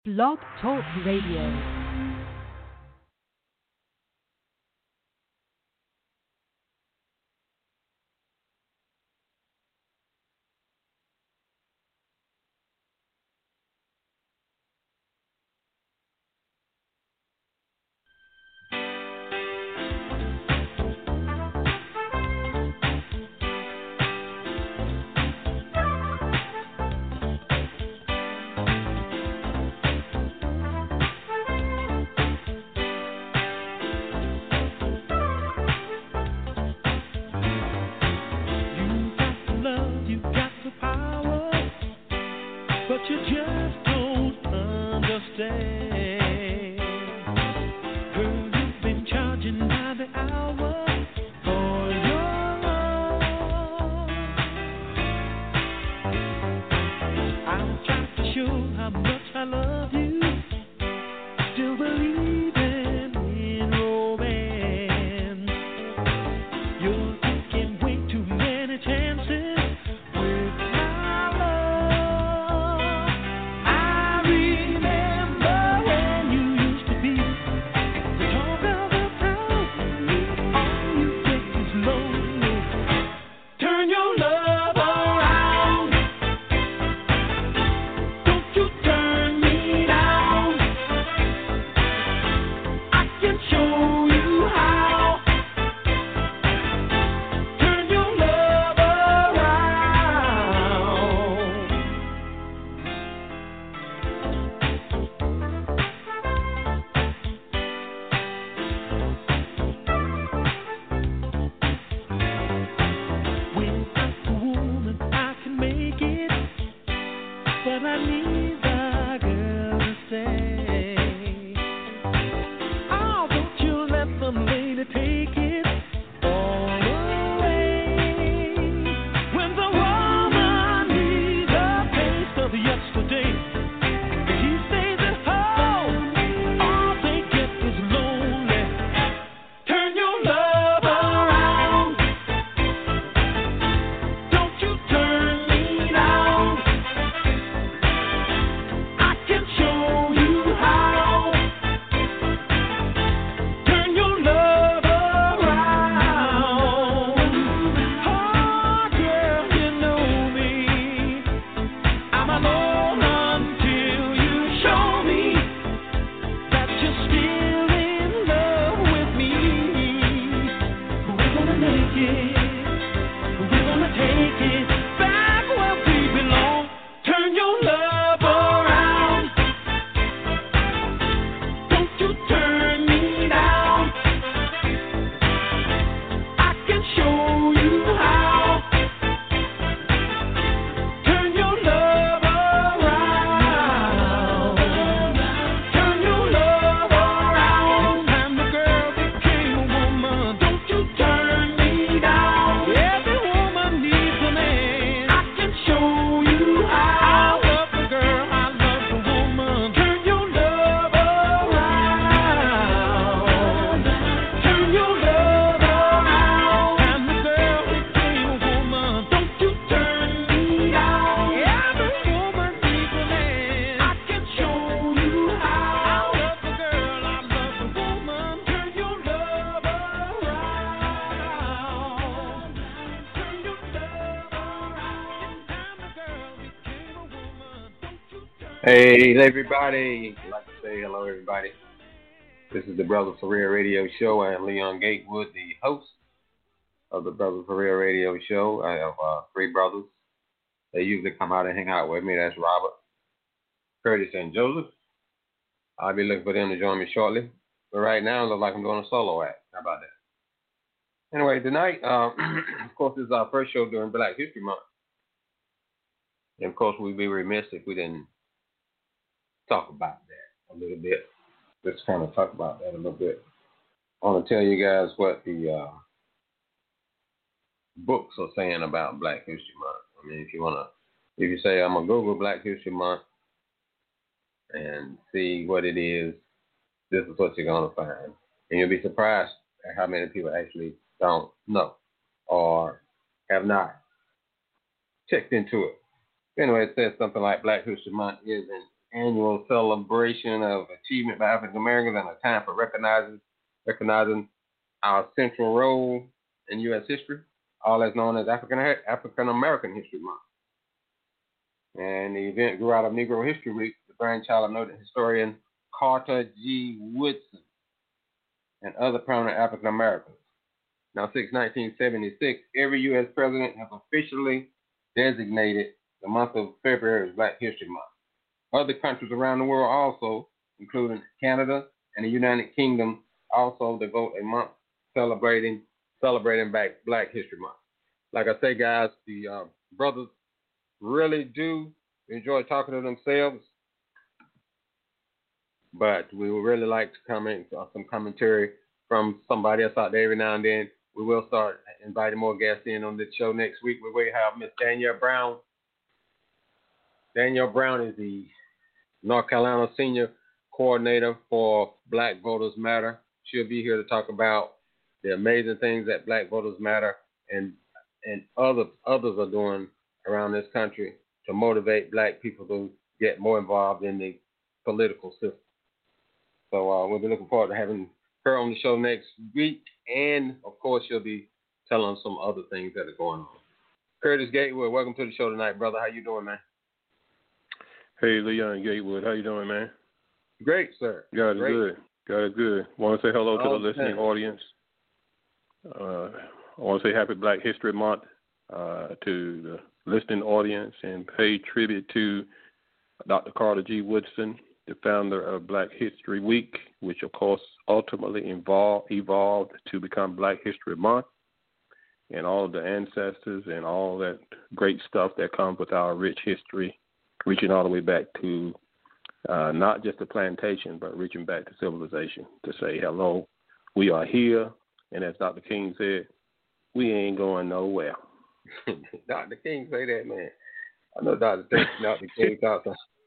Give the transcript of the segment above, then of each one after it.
Blog Talk Radio. Hey everybody, I'd like to say hello everybody. This is the Brothers for Real Radio Show. I am Leon Gatewood, the host of the Brothers for Real Radio Show. I have three brothers. They usually come out and hang out with me. That's Robert, Curtis, and Joseph. I'll be looking for them to join me shortly. But right now, it looks like I'm doing a solo act. How about that? Anyway, tonight, of course, this is our first show during Black History Month. And of course, we'd be remiss if we didn't talk about that a little bit. Let's kind of talk about that a little bit. I want to tell you guys what the books are saying about Black History Month. I mean, if you say I'm gonna Google Black History Month and see what it is, this is what you're gonna find, and you'll be surprised at how many people actually don't know or have not checked into it. Anyway, it says something like Black History Month is an annual celebration of achievement by African Americans and a time for recognizing our central role in U.S. history, all that's known as African American History Month. And the event grew out of Negro History Week, the brainchild of noted historian Carter G. Woodson and other prominent African Americans. Now, since 1976, every U.S. president has officially designated the month of February as Black History Month. Other countries around the world also, including Canada and the United Kingdom, also devote a month celebrating Black History Month. Like I say, guys, the brothers really do enjoy talking to themselves, but we would really like to comment some commentary from somebody else out there every now and then. We will start inviting more guests in on this show next week. We will have Miss Danielle Brown. Danielle Brown is the North Carolina Senior Coordinator for Black Voters Matter. She'll be here to talk about the amazing things that Black Voters Matter and others are doing around this country to motivate Black people to get more involved in the political system. So we'll be looking forward to having her on the show next week, and of course she'll be telling some other things that are going on. Curtis Gatewood, welcome to the show tonight, brother. How you doing, man? Hey, Leon Gatewood, how you doing, man? Great, sir. God is Great. good. God is good. Want to say hello to the listening audience. I want to say Happy Black History Month to the listening audience and pay tribute to Dr. Carter G. Woodson, the founder of Black History Week, which, of course, ultimately evolved to become Black History Month, and all of the ancestors and all that great stuff that comes with our rich history, reaching all the way back to not just the plantation, but reaching back to civilization to say, hello, we are here, and as Dr. King said, we ain't going nowhere. Dr. King say that, man. I know Dr. King talks.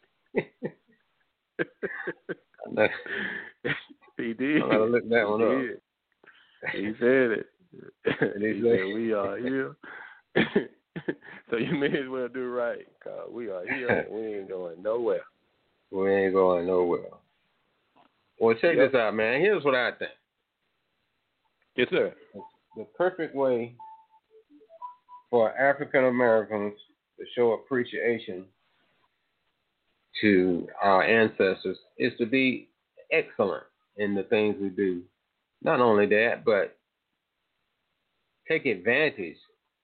He did. I'm gonna look that one up. He said it. He said, we are here. So you may as well do right, because we are here and we ain't going nowhere. We ain't going nowhere. Well, check this out, man. Here's what I think. Yes, sir. The perfect way for African Americans to show appreciation to our ancestors is to be excellent in the things we do. Not only that, but take advantage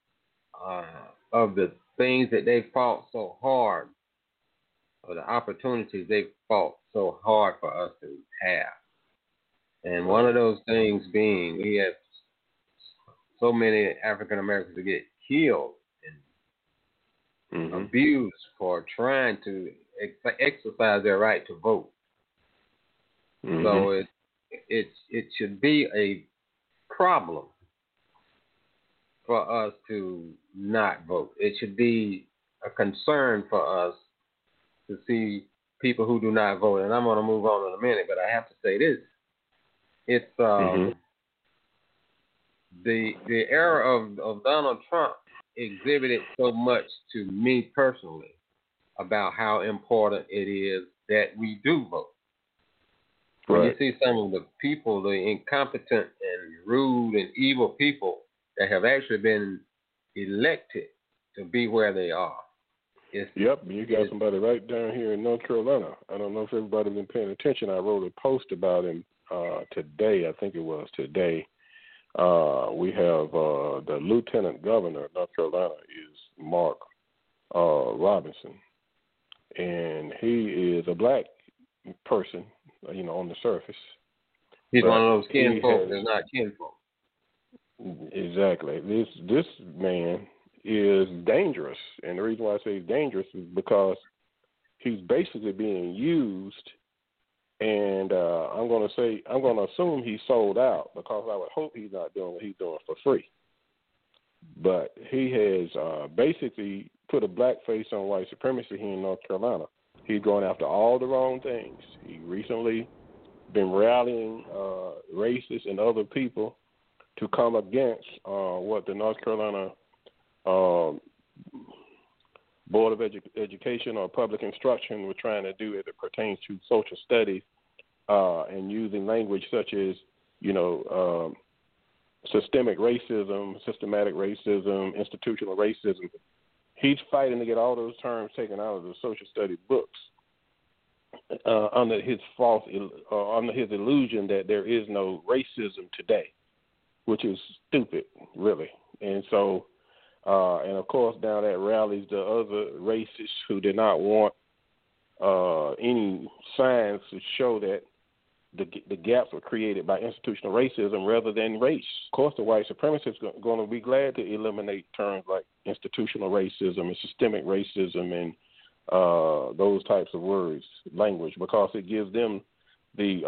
of the things that they fought so hard, or the opportunities they fought so hard for us to have. And one of those things being, we have so many African Americans who get killed and abused for trying to exercise their right to vote. So it should be a problem for us to not vote. It should be a concern for us to see people who do not vote. And I'm going to move on in a minute, but I have to say this. It's the era of Donald Trump exhibited so much to me personally about how important it is that we do vote. When you see some of the people, the incompetent and rude and evil people that have actually been elected to be where they are. You got somebody right down here in North Carolina. I don't know if everybody's been paying attention. I wrote a post about him today. I think it was today. We have the Lieutenant Governor of North Carolina is Mark Robinson, and he is a black person, on the surface. He's one of those kinfolk that's not kinfolk. Exactly. This man is dangerous, and the reason why I say he's dangerous is because he's basically being used. And I'm going to assume he's sold out, because I would hope he's not doing what he's doing for free. But he has basically put a black face on white supremacy here in North Carolina. He's going after all the wrong things. He recently been rallying racists and other people to come against what the North Carolina Board of Education or Public Instruction were trying to do as it pertains to social studies, and using language such as, systemic racism, systematic racism, institutional racism. He's fighting to get all those terms taken out of the social studies books under his illusion that there is no racism today, which is stupid, really. And so, and of course, down at rallies, the other racists who did not want any signs to show that the gaps were created by institutional racism rather than race. Of course, the white supremacists are going to be glad to eliminate terms like institutional racism and systemic racism and those types of words, language, because it gives them the,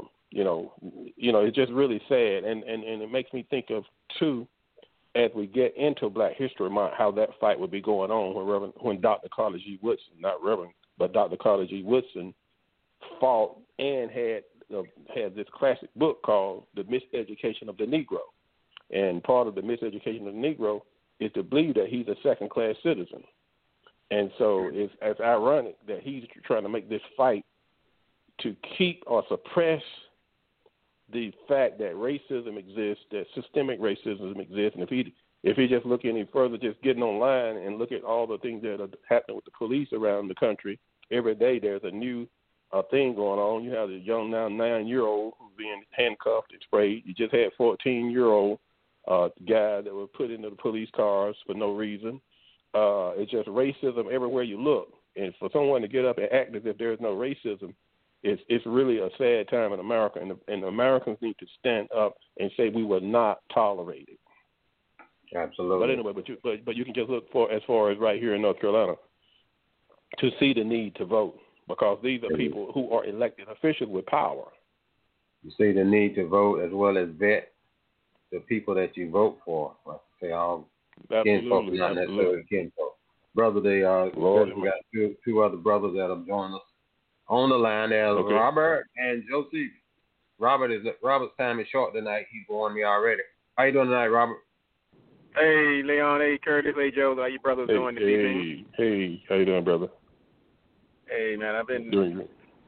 it's just really sad. And it makes me think of, too, as we get into Black History Month, how that fight would be going on when Dr. Carter G. Woodson, not Reverend, but Dr. Carter G. Woodson fought and had this classic book called The Miseducation of the Negro. And part of the miseducation of the Negro is to believe that he's a second-class citizen. And so it's ironic that he's trying to make this fight to keep or suppress the fact that racism exists, that systemic racism exists. And if he just look any further, just getting online and look at all the things that are happening with the police around the country, every day there's a new thing going on. You have the young now 9-year-old who's being handcuffed and sprayed. You just had 14-year-old guy that was put into the police cars for no reason. It's just racism everywhere you look. And for someone to get up and act as if there's no racism, it's really a sad time in America. And Americans need to stand up and say we will not tolerate it. Absolutely. But anyway, but you can just look for as far as right here in North Carolina to see the need to vote. Because these are people who are elected officials with power. You see the need to vote as well as vet the people that you vote for. Like I say, all kinfolk, not necessarily kinfolk. Brother, we got two other brothers that have joined us on the line. There's Robert and Joseph. Robert's time is short tonight. He's warned me already. How you doing tonight, Robert? Hey, Leon. Hey, Curtis. Hey, Joe. How you brothers doing this evening? Hey, how you doing, brother? Hey, man, I've been doing.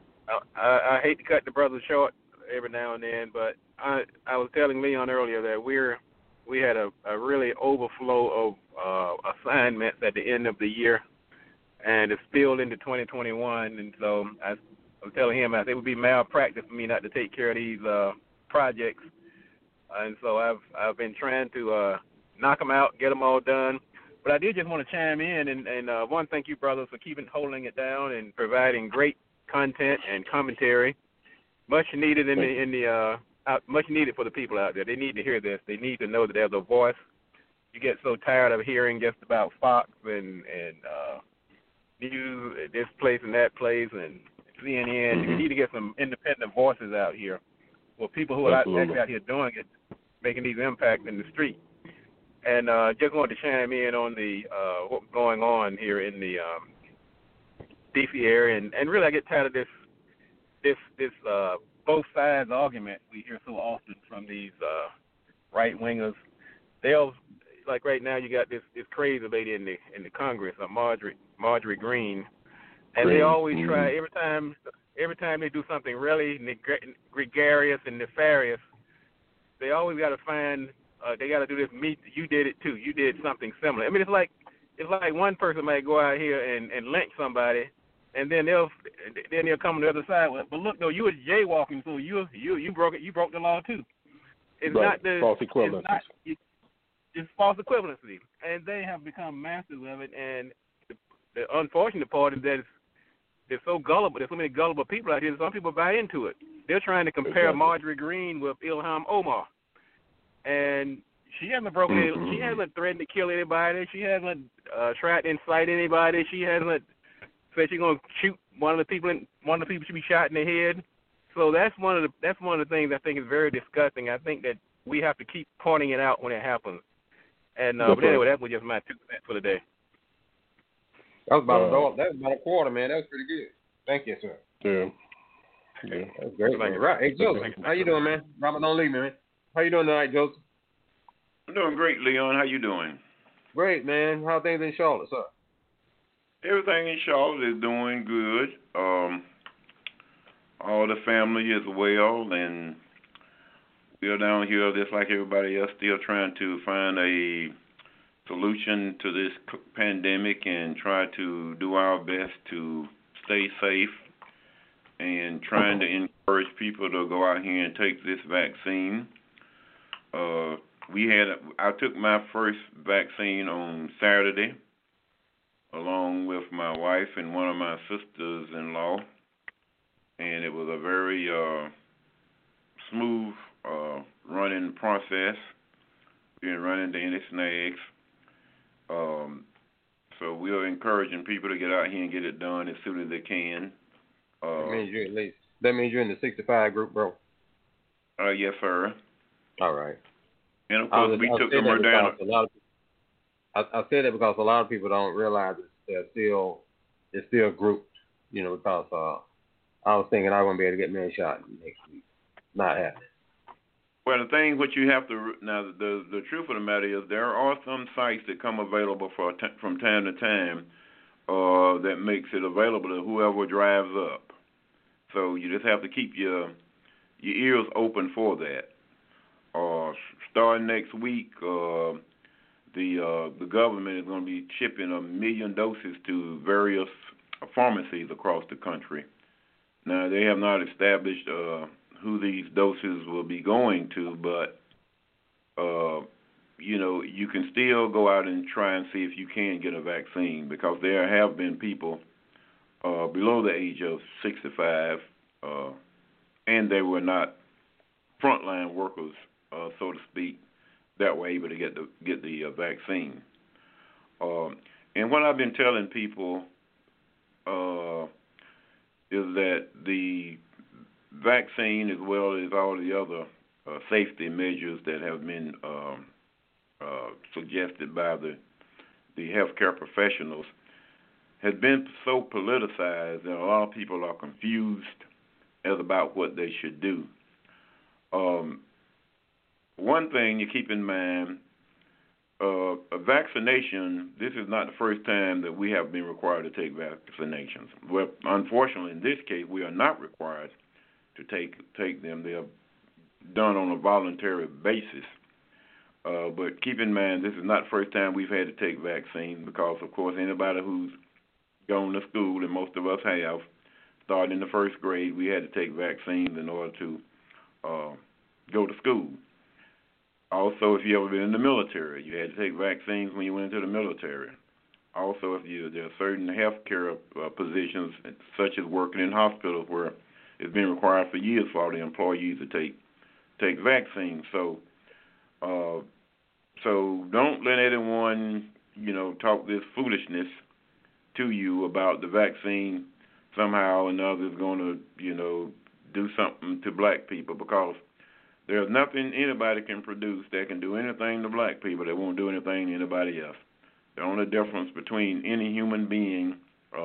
I hate to cut the brothers short every now and then, but I was telling Leon earlier that we had a really overflow of assignments at the end of the year, and it spilled into 2021. And so I was telling him it would be malpractice for me not to take care of these projects. And so I've been trying to knock them out, get them all done. But I did just want to chime in and one, thank you, brothers, for holding it down and providing great content and commentary. Much needed much needed for the people out there. They need to hear this. They need to know that there's a voice. You get so tired of hearing just about Fox and news, this place and that place, and CNN. Mm-hmm. You need to get some independent voices out here. Well, people who are actually out here doing it, making these impacts in the street. And just wanted to chime in on the what's going on here in the D.C. area, and really I get tired of this both sides argument we hear so often from these right wingers. They'll, like right now, you got this crazy lady in the Congress, Marjorie Greene, and they always try every time they do something really gregarious and nefarious, they always got to find. They got to do this. You did it too. You did something similar. I mean, it's like one person might go out here and lynch somebody, and then they'll come on the other side. But look, though, you were jaywalking, so you broke it. You broke the law too. It's not the false equivalency. It's false equivalency, and they have become masters of it. And the unfortunate part is that they're so gullible. There's so many gullible people out here. That some people buy into it. They're trying to compare Marjorie Greene with Ilhan Omar. And she hasn't broken it. She hasn't threatened to kill anybody. She hasn't tried to incite anybody. She hasn't said she's going to shoot one of the people should be shot in the head. So that's one of the things I think is very disgusting. I think that we have to keep pointing it out when it happens. And but anyway, that was just my 2 cents for the day. That was about a quarter, man. That was pretty good. Thank you, sir. Yeah. That's great, man. Right. Hey, Joseph, how you doing, man? Robert, don't leave me, man. How you doing tonight, Joseph? I'm doing great, Leon. How you doing? Great, man. How are things in Charlotte, sir? Everything in Charlotte is doing good. All the family is well, and we're down here just like everybody else, still trying to find a solution to this pandemic and try to do our best to stay safe and trying to encourage people to go out here and take this vaccine. I took my first vaccine on Saturday, along with my wife and one of my sisters-in-law, and it was a very smooth running process. We didn't run into any snags. So we are encouraging people to get out here and get it done as soon as they can. That means you're in the 65 group, bro. Yes, sir. All right. And of course, we took the Moderna. I say that because a lot of people don't realize it's still grouped. Because I was thinking I wouldn't be able to get me a shot next week. Not happening. Well, the thing what you have to now, the truth of the matter is there are some sites that come available from time to time that makes it available to whoever drives up. So you just have to keep your ears open for that. Starting next week, the government is going to be shipping 1 million doses to various pharmacies across the country. Now, they have not established who these doses will be going to, but you can still go out and try and see if you can get a vaccine, because there have been people below the age of 65, and they were not frontline workers, so to speak, that were able to get the vaccine. And what I've been telling people is that the vaccine, as well as all the other safety measures that have been suggested by the healthcare professionals, has been so politicized that a lot of people are confused as about what they should do. One thing you keep in mind, a vaccination, this is not the first time that we have been required to take vaccinations. Well, unfortunately, in this case, we are not required to take them. They are done on a voluntary basis. But keep in mind, this is not the first time we've had to take vaccines, because, of course, anybody who's gone to school, and most of us have, starting in the first grade, we had to take vaccines in order to go to school. Also, if you ever been in the military, you had to take vaccines when you went into the military. Also, there are certain healthcare positions, such as working in hospitals, where it's been required for years for all the employees to take vaccines. So don't let anyone, talk this foolishness to you about the vaccine somehow or another is going to, do something to black people, because there's nothing anybody can produce that can do anything to black people that won't do anything to anybody else. The only difference between any human being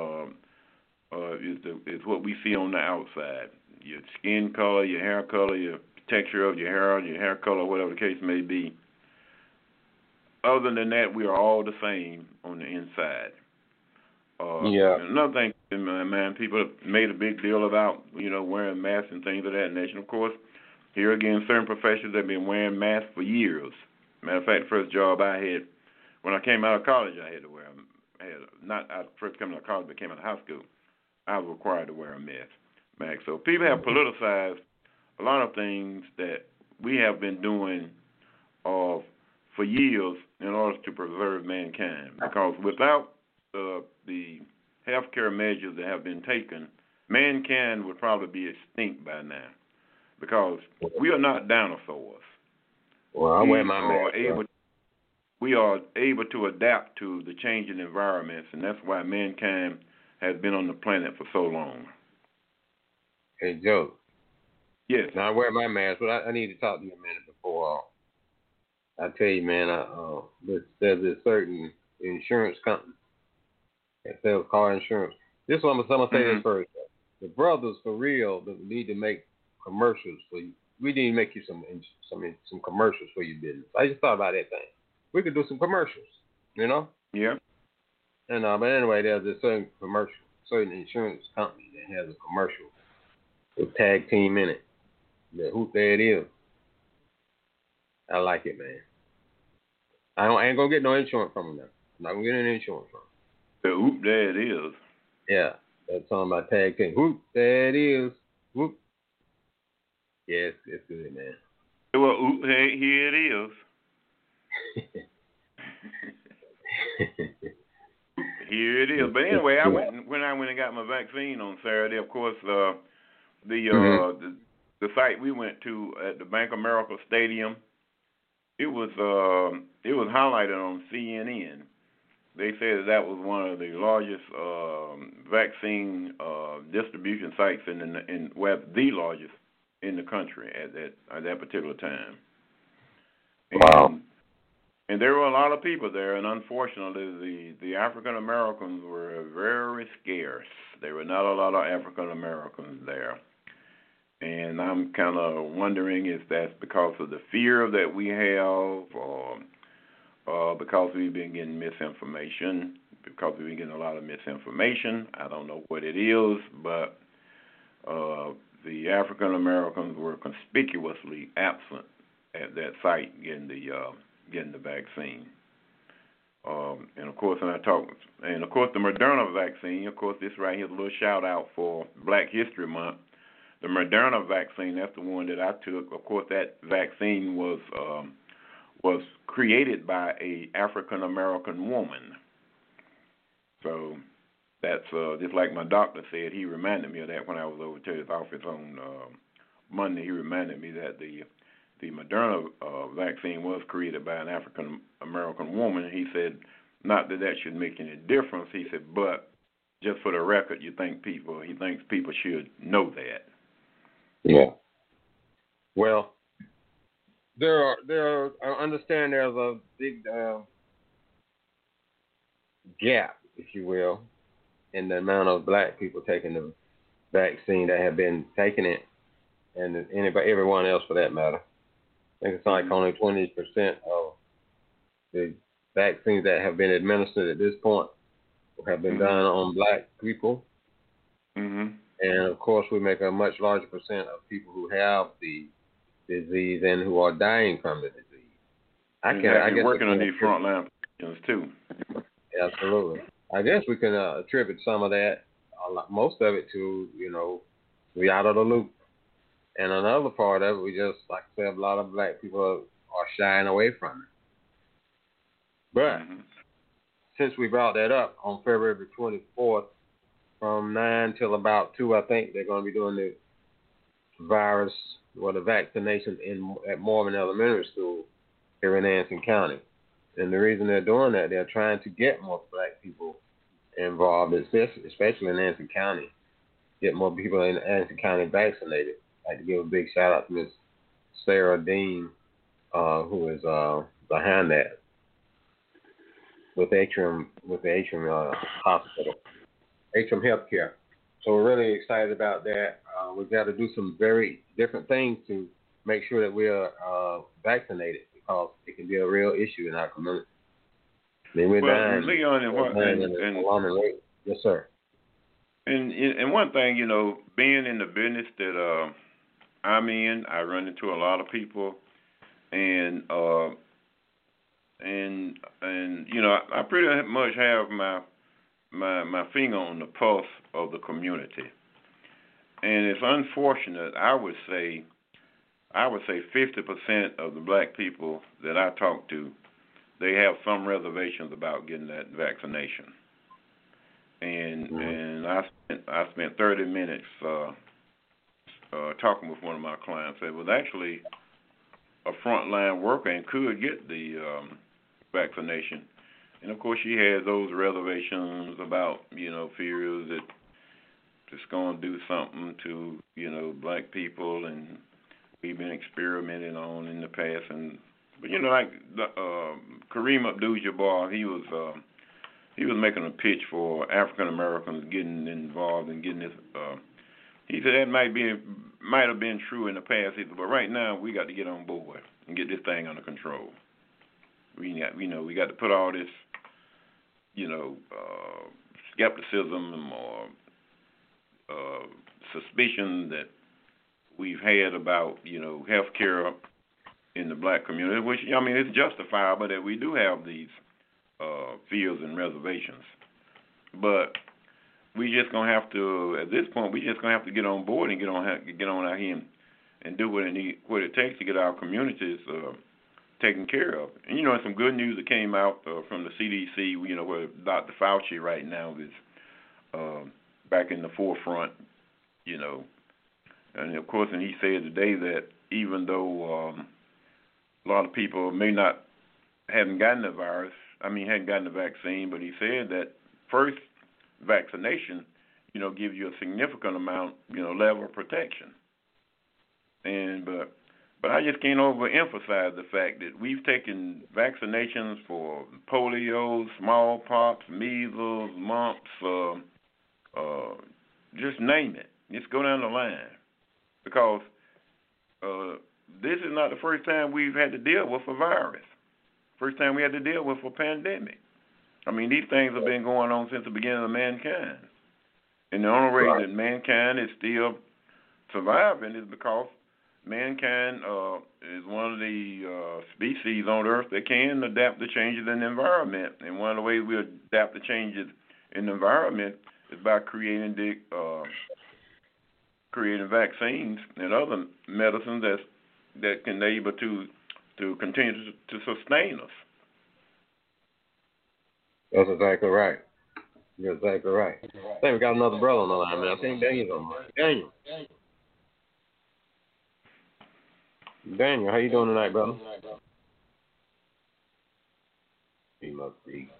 is what we see on the outside. Your skin color, your hair color, your texture of your hair color, whatever the case may be. Other than that, we are all the same on the inside. Another thing, man, people have made a big deal about, wearing masks and things of that nature. Of course, here again, certain professions have been wearing masks for years. Matter of fact, the first job I had, when I came out of college, I had to wear them. First coming out of college, but came out of high school, I was required to wear a mask. So people have politicized a lot of things that we have been doing for years in order to preserve mankind. Because without the healthcare measures that have been taken, mankind would probably be extinct by now. Because we are not dinosaurs. Well, I wear my mask. We are able to adapt to the changing environments, and that's why mankind has been on the planet for so long. Hey, Joe. Yes. Now, I wear my mask, but I need to talk to you a minute before I tell you, man, there's a certain insurance company that sells car insurance. This one, I'm going to say this first. The brothers, for real, need to make commercials for you. We need to make you some commercials for your business. I just thought about that thing. We could do some commercials, Yeah. And but anyway, there's a certain insurance company that has a commercial with tag team in it. The Hoop There It Is. I like it, man. I ain't gonna get no insurance from them now. I'm not gonna get any insurance from them. The Hoop There It Is. Yeah, that's talking about tag team. Hoop There It Is. Whoop. Yeah, it's good, man. Well, Hoop Here It Is. Here it is. But anyway, when I went and got my vaccine on Saturday. Of course, the site we went to at the Bank of America Stadium, it was highlighted on CNN. They said that was one of the largest vaccine distribution sites the largest in the country at that particular time. Wow. And there were a lot of people there, and unfortunately, the African Americans were very scarce. There were not a lot of African Americans there. And I'm kind of wondering if that's because of the fear that we have, or because we've been getting misinformation, because we've been getting a lot of misinformation. I don't know what it is, but the African Americans were conspicuously absent at that site getting the vaccine. And of course, the Moderna vaccine, of course, this right here is a little shout out for Black History Month. The Moderna vaccine, that's the one that I took. Of course, that vaccine was created by a African American woman. So that's just like my doctor said. He reminded me of that when I was over to his office on Monday. He reminded me that the Moderna vaccine was created by an African American woman. He said, not that should make any difference. He said, but just for the record, he thinks people should know that. Yeah. Well, I understand there's a big gap, if you will, in the amount of Black people taking the vaccine that have been taking it, and everyone else for that matter. I think it's like only 20% of the vaccines that have been administered at this point have been done on Black people. Mm-hmm. And, of course, we make a much larger percent of people who have the disease and who are dying from the disease. I guess working on these frontline positions, too. Absolutely. I guess we can attribute some of that, most of it to, we out of the loop. And another part of it, we just, like I said, a lot of Black people are shying away from it. But since we brought that up, on February 24th, from 9 till about 2, I think, they're going to be doing the vaccinations at Mormon Elementary School here in Anson County. And the reason they're doing that, they're trying to get more Black people involved, especially in Anson County, get more people in Anson County vaccinated. I'd like to give a big shout out to Miss Sarah Dean, who is behind that with Atrium Hospital, Atrium Healthcare. So we're really excited about that. We've got to do some very different things to make sure that we are vaccinated, because it can be a real issue in our community. I mean, we're dying. Leon, yes, sir. And one thing, being in the business that I'm in, I run into a lot of people, and I pretty much have my finger on the pulse of the community. And it's unfortunate, I would say 50% of the Black people that I talk to, they have some reservations about getting that vaccination. And I spent 30 minutes talking with one of my clients that was actually a frontline worker and could get the vaccination. And, of course, she has those reservations about, fears that it's going to do something to, Black people, and we've been experimenting on in the past. But like Kareem Abdul-Jabbar, he was making a pitch for African Americans getting involved and getting this. He said that might have been true in the past, but right now we got to get on board and get this thing under control. We got to put all this skepticism or suspicion that we've had about, health care in the black community, which, it's justifiable that we do have these fields and reservations. But we just going to have to, at this point, we just going to have to get on board and get on out here and do what it takes to get our communities taken care of. And, some good news that came out from the CDC, where Dr. Fauci right now is back in the forefront, And, of course, he said today that even though a lot of people hadn't gotten the virus, hadn't gotten the vaccine, but he said that first vaccination, gives you a significant amount, level of protection. But I just can't overemphasize the fact that we've taken vaccinations for polio, smallpox, measles, mumps, just name it. Just go down the line. Because this is not the first time we've had to deal with a virus. First time we had to deal with a pandemic. These things have been going on since the beginning of mankind. And the only way that mankind is still surviving is because mankind is one of the species on Earth that can adapt to changes in the environment. And one of the ways we adapt to changes in the environment is by creating vaccines and other medicines that can be able to continue to sustain us. That's exactly right. You're exactly right. I think we got another brother on the line, man. I think Daniel's on the line. Daniel, how you doing tonight, brother? He must be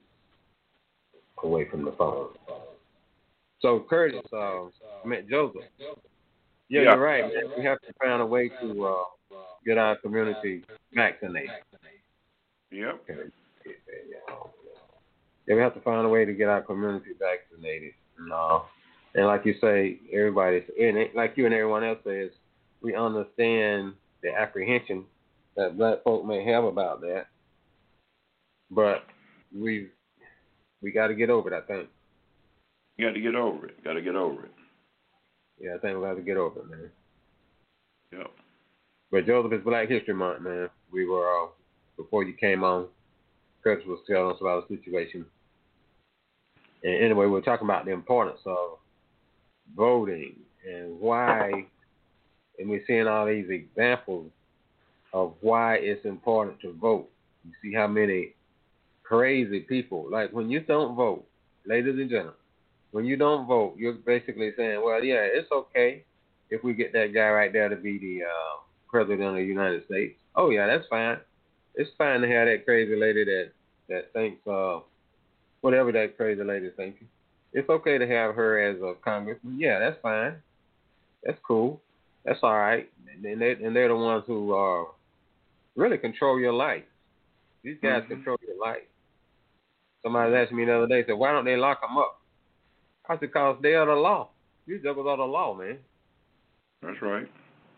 away from the phone. So, Curtis, Joseph. Yeah, you're right, man. We have to find a way to get our community vaccinated. Yep. Yeah, we have to find a way to get our community vaccinated. And like you say, everybody's in it, like you and everyone else says, we understand the apprehension that black folk may have about that. But we got to get over it, I think. You got to get over it. Yeah, I think we got to get over it, man. Yep. But Joseph, it's Black History Month, man. We were, before you came on, Curtis was telling us about the situation. And anyway, we're talking about the importance of voting and why, and we're seeing all these examples of why it's important to vote. You see how many crazy people, like when you don't vote, ladies and gentlemen, when you don't vote, you're basically saying, well, yeah, it's okay if we get that guy right there to be the president of the United States. Oh, yeah, that's fine. It's fine to have that crazy lady that thinks whatever that crazy lady is thinking. It's okay to have her as a congressman. Yeah, that's fine. That's cool. That's all right. And they're the ones who really control your life. These guys control your life. Somebody asked me the other day, said, why don't they lock them up? I said, because they are the law. These devils are the law, man. That's right.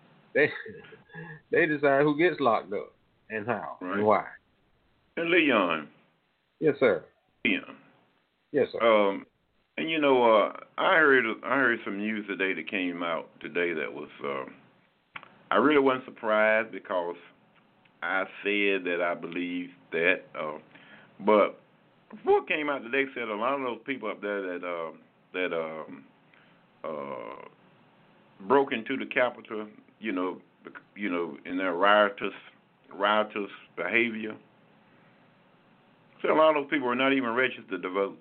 They decide who gets locked up and how and why. And Leon. Yes, sir. Leon. Yes, sir. And I heard some news today that came out today that was I really wasn't surprised because I said that I believe that. But before it came out today, said a lot of those people up there that broke into the Capitol, in their riotous behavior. So a lot of those people are not even registered to vote.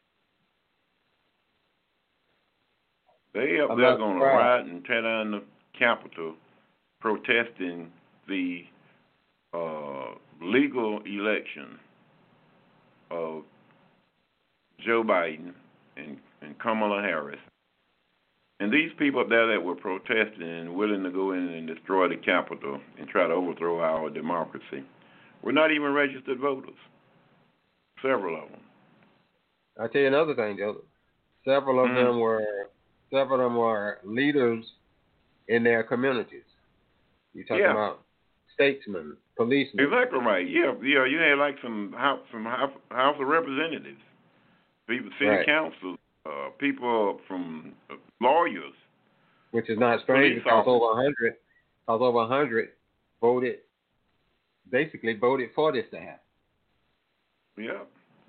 They up there going to riot and tear down the Capitol, protesting the legal election of Joe Biden and Kamala Harris. And these people up there that were protesting and willing to go in and destroy the Capitol and try to overthrow our democracy were not even registered voters. Several of them. I'll tell you another thing, Joseph. Several of them were leaders in their communities. You're talking about statesmen policemen. Exactly right. Yeah. You had like some House of Representatives, people, city councils, people from lawyers, which is not strange because over 100 voted for this to happen. Yeah.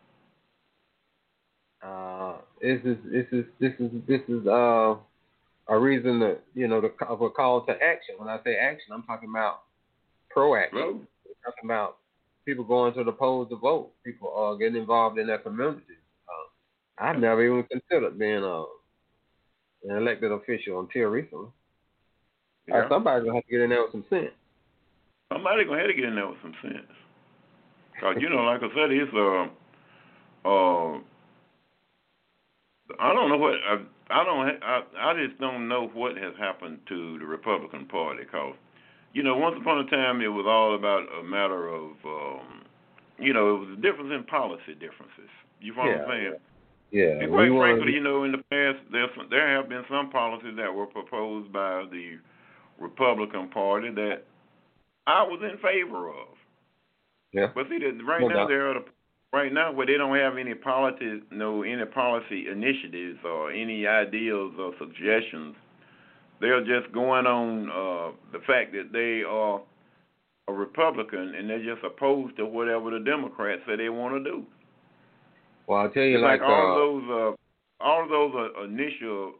This is a reason to, of a call to action. When I say action, I'm talking about proaction. Well, I'm talking about people going to the polls to vote. People getting involved in their communities. I've never even considered being an elected official until recently. Yeah. Somebody's gonna have to get in there with some sense. Somebody's gonna have to get in there with some sense. Cause like I said, it's I don't know what I just don't know what has happened to the Republican Party. Cause once upon a time it was all about a matter of it was a difference in policy differences. You follow what I'm saying? Yeah. And quite frankly, in the past there have been some policies that were proposed by the Republican Party that I was in favor of. Yeah. But see, right now where they don't have any policy initiatives or any ideas or suggestions. They're just going on the fact that they are a Republican and they're just opposed to whatever the Democrats say they want to do. Well, I'll tell you, it's like all of those initial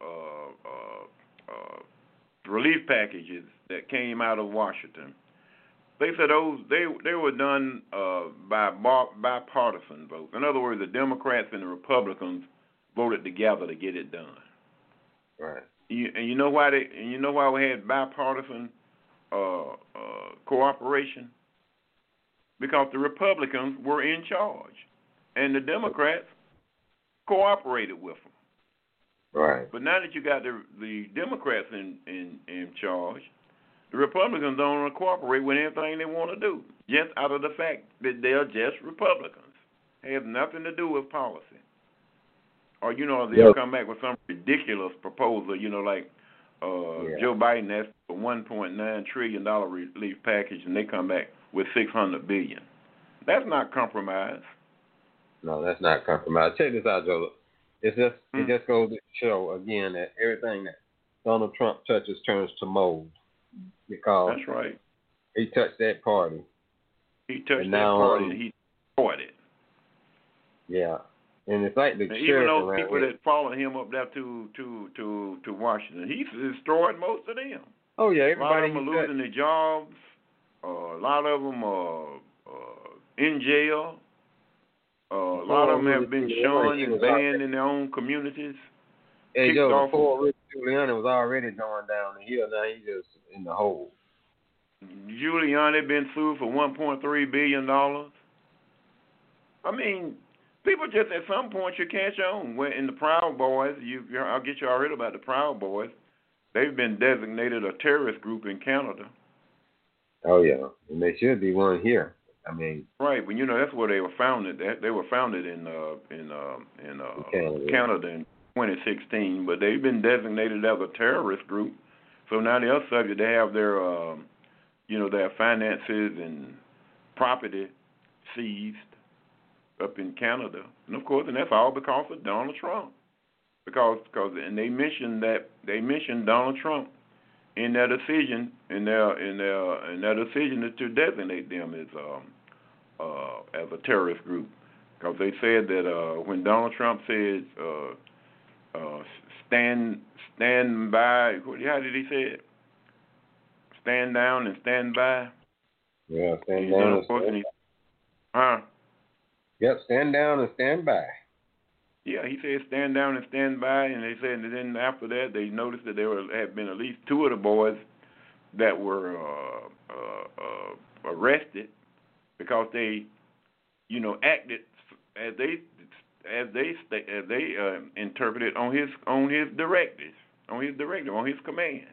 relief packages that came out of Washington. They said they were done by bipartisan votes. In other words, the Democrats and the Republicans voted together to get it done. Right. And you know why we had bipartisan cooperation? Because the Republicans were in charge, and the Democrats cooperated with them. Right. But now that you got the Democrats in charge, the Republicans don't want to cooperate with anything they want to do, just out of the fact that they're just Republicans. It has nothing to do with policy. Or, they'll come back with some ridiculous proposal, like Joe Biden asked for $1.9 trillion relief package, and they come back with $600 billion. That's not compromise. No, that's not compromise. Check this out, Joe. It just goes to show, again, that everything that Donald Trump touches turns to mold. Because that's right. He touched that party. He touched that party and he destroyed it. Yeah. And it's like the even those people that followed him up there to Washington, he destroyed most of them. Oh yeah, everybody. A lot of them are losing their jobs. A lot of them are in jail. A lot of them have been shunned and banned in their own communities. Hey Joe, before Rudy Giuliani was already going down the hill. Now he's just in the hole. Giuliani been sued for $1.3 billion. I mean, people just at some point should catch on. When in the Proud Boys, I'll get you all read about the Proud Boys. They've been designated a terrorist group in Canada. Oh yeah, and they should be one here. I mean, right, but that's where they were founded. They were founded in Canada in 2016, but they've been designated as a terrorist group. So now they're subject to have their, their finances and property seized up in Canada, and of course, that's all because of Donald Trump. Because they mentioned Donald Trump in their decision to designate them as a terrorist group. Because they said that when Donald Trump says stand by, how did he say it? Stand down and stand by. Yeah, stand down and stand by. Yep, stand down and stand by. Yeah, he said stand down and stand by, and they said, and then after that, they noticed that there had been at least two of the boys that were arrested because they, acted as they interpreted on his directives, on his command,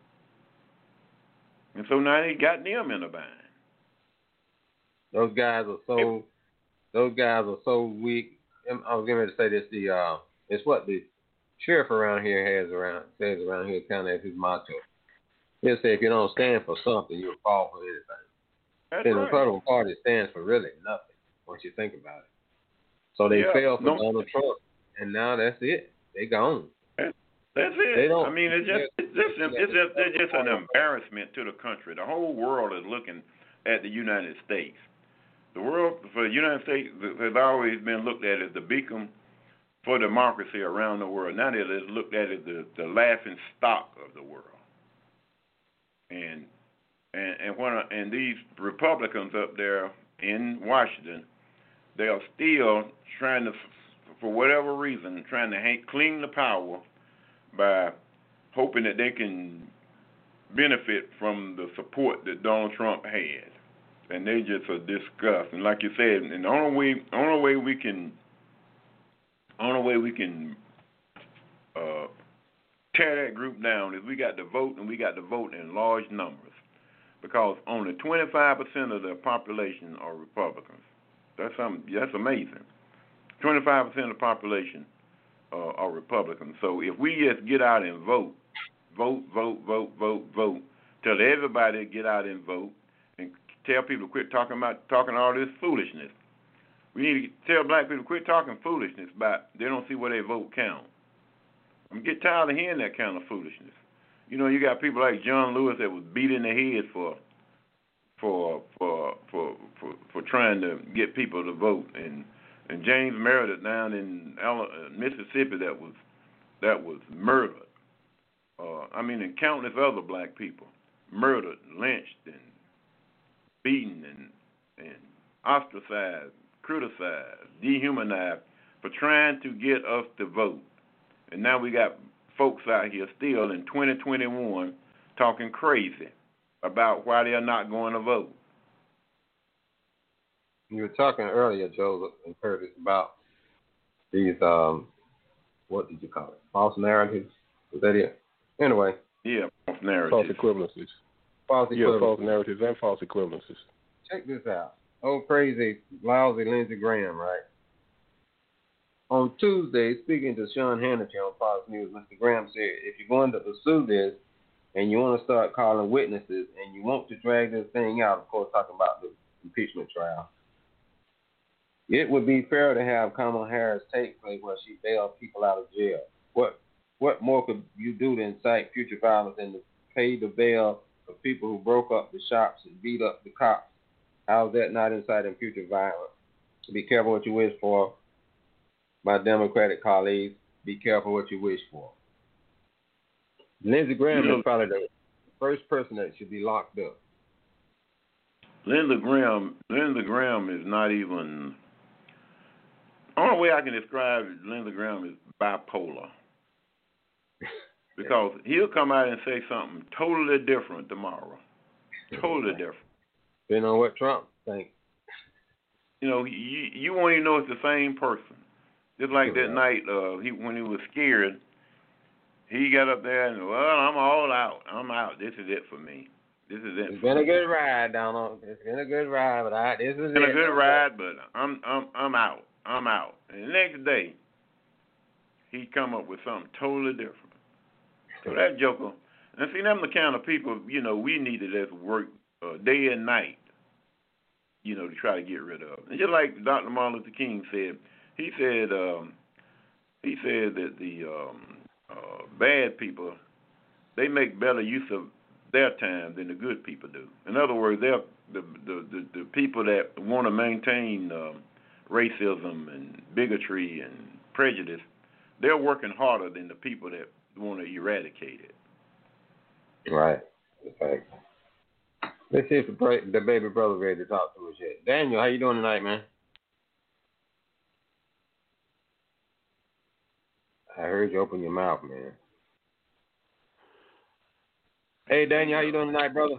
and so now they got them in a bind. Those guys are so weak. I was going to say this. It's what the sheriff around here says around here, kind of as his motto. He'll say, if you don't stand for something, you'll fall for anything. The Republican Party stands for really nothing once you think about it. So they failed for Donald Trump, and now that's it. They gone. That's it. I mean, it's just an embarrassment to the country. The whole world is looking at the United States. The world for the United States has always been looked at as the beacon for democracy around the world. Now they're looked at as the laughing stock of the world. And these Republicans up there in Washington, they are still trying to, for whatever reason, trying to cling the power by hoping that they can benefit from the support that Donald Trump has. And they just are disgusted. And like you said, and the only way we can tear that group down is we got to vote, and we got to vote in large numbers, because only 25% of the population are Republicans. That's amazing. 25% of the population are Republicans. So if we just get out and vote, tell everybody to get out and vote, and tell people to quit talking all this foolishness. We need to tell black people to quit talking foolishness about they don't see where their vote count. I'm getting tired of hearing that kind of foolishness. You know, you got people like John Lewis that was beat in the head for trying to get people to vote, and James Meredith down in Mississippi that was murdered. And countless other black people murdered, lynched, and beaten, and ostracized, criticized, dehumanized for trying to get us to vote. And now we got folks out here still in 2021 talking crazy about why they're not going to vote. You were talking earlier, Joe and Curtis, about these, what did you call it? False narratives? Was that it? Anyway. Yeah, false narratives. False equivalencies. False narratives and false equivalencies. Check this out. Old crazy, lousy Lindsey Graham, right? On Tuesday, speaking to Sean Hannity on Fox News, Mr. Graham said, if you're going to pursue this and you want to start calling witnesses and you want to drag this thing out, of course, talking about the impeachment trial, it would be fair to have Kamala Harris take place where she bailed people out of jail. What more could you do to incite future violence than to pay the bail of people who broke up the shops and beat up the cops? How is that not inciting future violence? Be careful what you wish for. My Democratic colleagues, be careful what you wish for. Lindsey Graham is probably the first person that should be locked up. Lindsey Graham is not even. The only way I can describe Lindsey Graham is bipolar. Because he'll come out and say something totally different tomorrow. Totally different. Depending on what Trump thinks. You know, you won't even know it's the same person. Just like that night, when he was scared, he got up there and, well, I'm all out. I'm out. This is it for me. This is it. It's been a good ride, Donald. It's been a good ride, but this is it. It's been a good ride, but I'm out. I'm out. And the next day, he come up with something totally different. So that joker, and see, them the kind of people, you know, we needed as work day and night, you know, to try to get rid of. And just like Dr. Martin Luther King said, he said that the bad people, they make better use of their time than the good people do. In other words, they're the people that want to maintain racism and bigotry and prejudice, they're working harder than the people that want to eradicate it. Right. Okay. Let's see if the baby brother ready to talk to us yet. Daniel, how you doing tonight, man? I heard you open your mouth, man. Hey, Daniel, how you doing tonight, brother?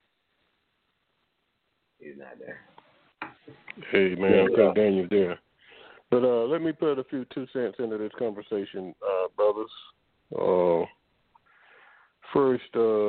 He's not there. Hey, man, I'm Daniel's there. But let me put a few 2 cents into this conversation, brothers. First,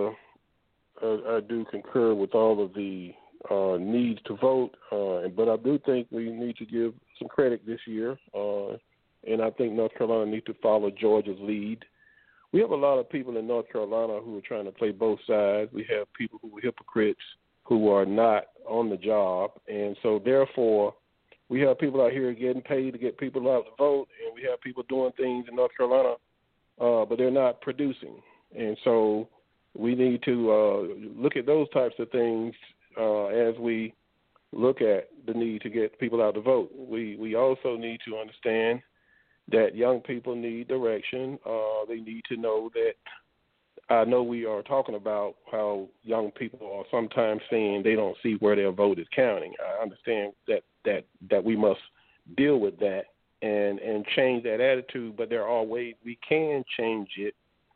I do concur with all of the needs to vote, but I do think we need to give some credit this year, and I think North Carolina needs to follow Georgia's lead. We have a lot of people in North Carolina who are trying to play both sides. We have people who are hypocrites who are not on the job. And so, therefore, we have people out here getting paid to get people out to vote, and we have people doing things in North Carolina, but they're not producing. And so we need to look at those types of things as we look at the need to get people out to vote. We also need to understand that young people need direction. They need to know that. I know we are talking about how young people are sometimes saying they don't see where their vote is counting. I understand that we must deal with that and change that attitude, but there are ways we can change it,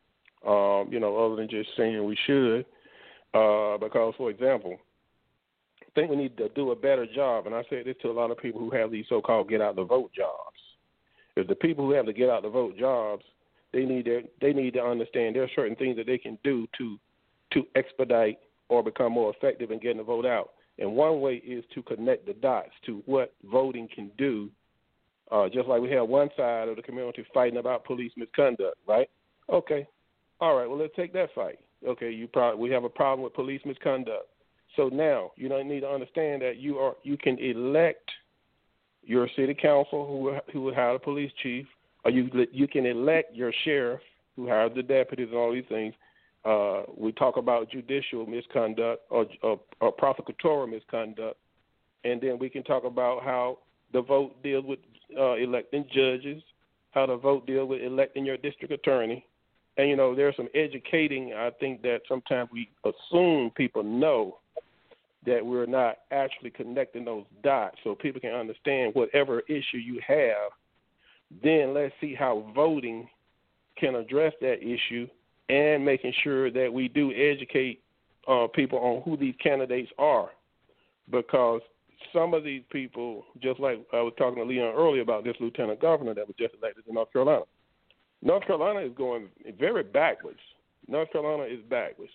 other than just saying we should. Because, for example, I think we need to do a better job, and I say this to a lot of people who have these so-called get-out-the-vote jobs. If the people who have the get-out-the-vote jobs, they need to understand there are certain things that they can do to expedite or become more effective in getting the vote out. And one way is to connect the dots to what voting can do, just like we have one side of the community fighting about police misconduct, right? Okay. All right, well, let's take that fight. Okay, we have a problem with police misconduct. So now you need to understand that you can elect your city council who will hire the police chief, or you can elect your sheriff who hires the deputies and all these things. We talk about judicial misconduct or prosecutorial misconduct, and then we can talk about how the vote deals with electing judges, how the vote deals with electing your district attorney. And, there's some educating, I think, that sometimes we assume people know that we're not actually connecting those dots so people can understand whatever issue you have. Then let's see how voting can address that issue and making sure that we do educate people on who these candidates are. Because some of these people, just like I was talking to Leon earlier about this lieutenant governor that was just elected in North Carolina. North Carolina is going very backwards. North Carolina is backwards.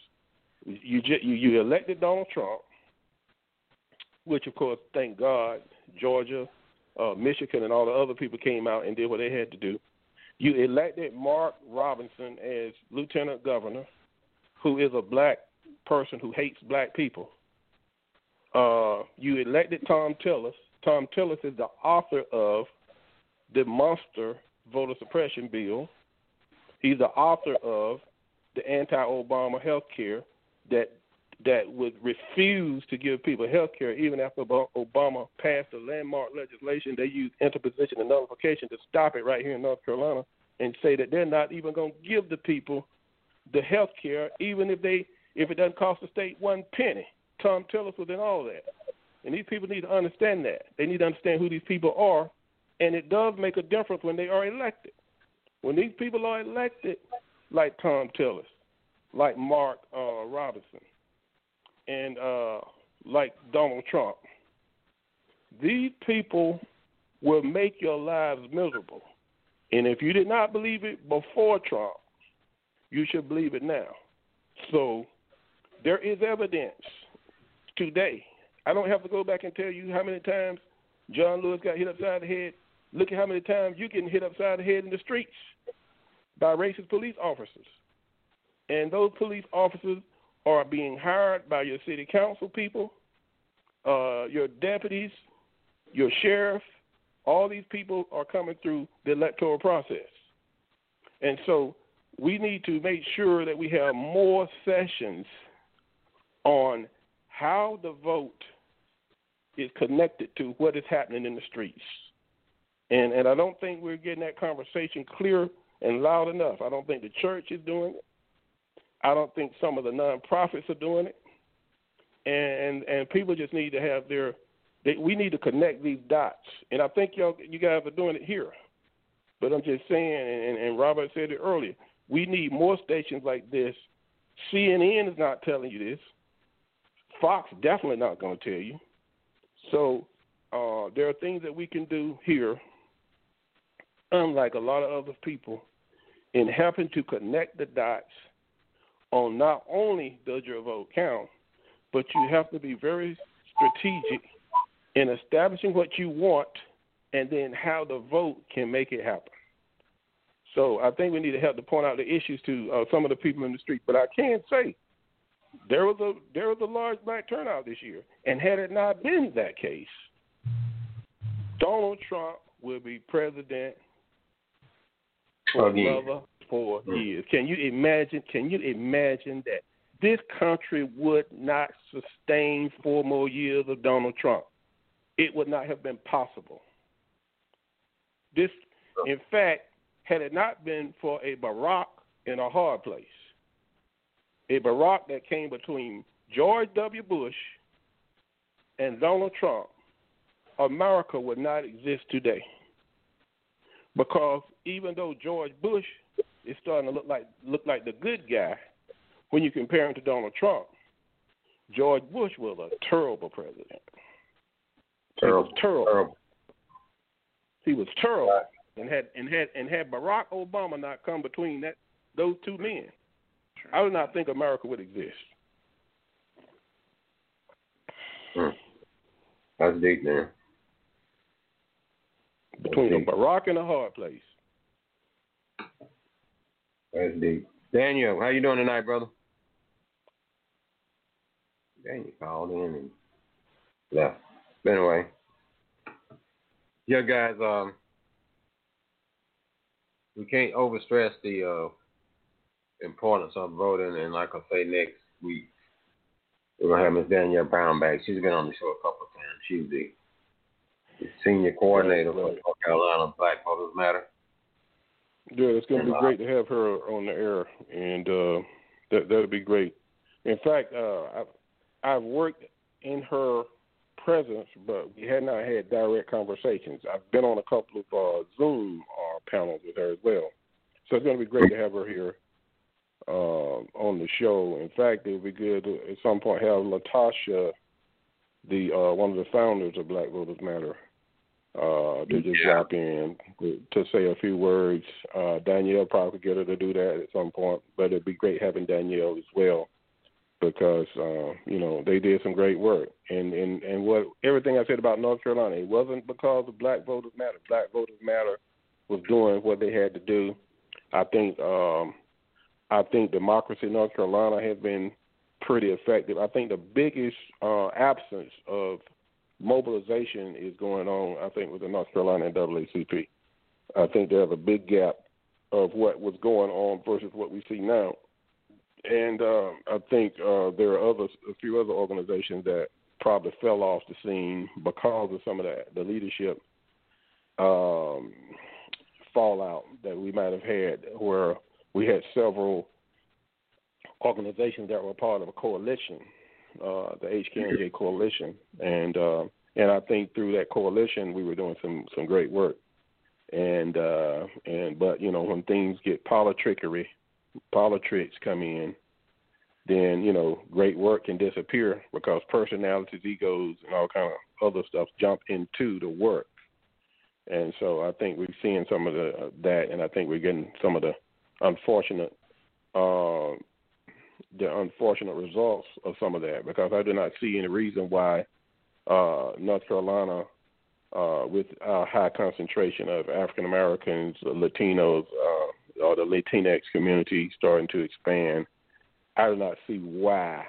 You elected Donald Trump, which, of course, thank God, Georgia, Michigan, and all the other people came out and did what they had to do. You elected Mark Robinson as lieutenant governor, who is a black person who hates black people. You elected Thom Tillis. Thom Tillis is the author of the monster voter suppression bill. He's the author of the anti-Obama health care that would refuse to give people health care even after Obama passed the landmark legislation. They used interposition and nullification to stop it right here in North Carolina and say that they're not even going to give the people the health care even if it doesn't cost the state one penny. Thom Tillis was in all that. And these people need to understand that. They need to understand who these people are, and it does make a difference when they are elected. When these people are elected, like Thom Tillis, like Mark Robinson, and like Donald Trump, these people will make your lives miserable. And if you did not believe it before Trump, you should believe it now. So there is evidence today. I don't have to go back and tell you how many times John Lewis got hit upside the head. Look at how many times you're getting hit upside the head in the streets by racist police officers. And those police officers are being hired by your city council people, your deputies, your sheriff. All these people are coming through the electoral process. And so we need to make sure that we have more sessions on how the vote is connected to what is happening in the streets. And I don't think we're getting that conversation clear and loud enough. I don't think the church is doing it. I don't think some of the nonprofits are doing it. And people just need to have we need to connect these dots. And I think you guys are doing it here. But I'm just saying, and Robert said it earlier, we need more stations like this. CNN is not telling you this. Fox definitely not going to tell you. So there are things that we can do here, unlike a lot of other people, in helping to connect the dots on not only does your vote count, but you have to be very strategic in establishing what you want and then how the vote can make it happen. So I think we need to help to point out the issues to some of the people in the street. But I can say there was a large black turnout this year, and had it not been that case, Donald Trump will be president for another 4 years. Can you imagine that this country would not sustain 4 more years of Donald Trump? It would not have been possible. In fact, had it not been for a Barack in a hard place, a Barack that came between George W. Bush and Donald Trump, America would not exist today. Because even though George Bush is starting to look like the good guy, when you compare him to Donald Trump, George Bush was a terrible president. He was terrible. He was terrible. And had Barack Obama not come between those two men, I do not think America would exist. That's deep, man. Between a Barack and a hard place. That's deep. Daniel, how you doing tonight, brother? Daniel called in and left. But anyway, yeah, guys, we can't overstress the importance of voting. And like I say, next week we're gonna have Miss Danielle Brown back. She's been on the show a couple of times. She's the senior coordinator for North Carolina Black Voters Matter. Yeah, it's going to be great to have her on the air, and that'll be great. In fact, I've worked in her presence, but we had not had direct conversations. I've been on a couple of Zoom panels with her as well. So it's going to be great to have her here on the show. In fact, it would be good to, at some point, have Latasha, the one of the founders of Black Voters Matter, to just drop in to say a few words. Danielle probably could get her to do that at some point, but it'd be great having Danielle as well, because they did some great work. And what everything I said about North Carolina, it wasn't because of Black Voters Matter. Black Voters Matter was doing what they had to do. I think democracy in North Carolina has been pretty effective. I think the biggest absence of mobilization is going on, I think, with the North Carolina NAACP. I think there's a big gap of what was going on versus what we see now. And I think there are a few other organizations that probably fell off the scene because of some of the leadership fallout that we might have had, where we had several organizations that were part of a coalition, the HKNJ coalition, and I think through that coalition we were doing some great work, but when things get politics come in, then great work can disappear because personalities, egos, and all kind of other stuff jump into the work, and so I think we're seeing some of that, and I think we're getting some of the unfortunate results of some of that, because I do not see any reason why North Carolina, with our high concentration of African Americans, Latinos, or the Latinx community starting to expand, I do not see why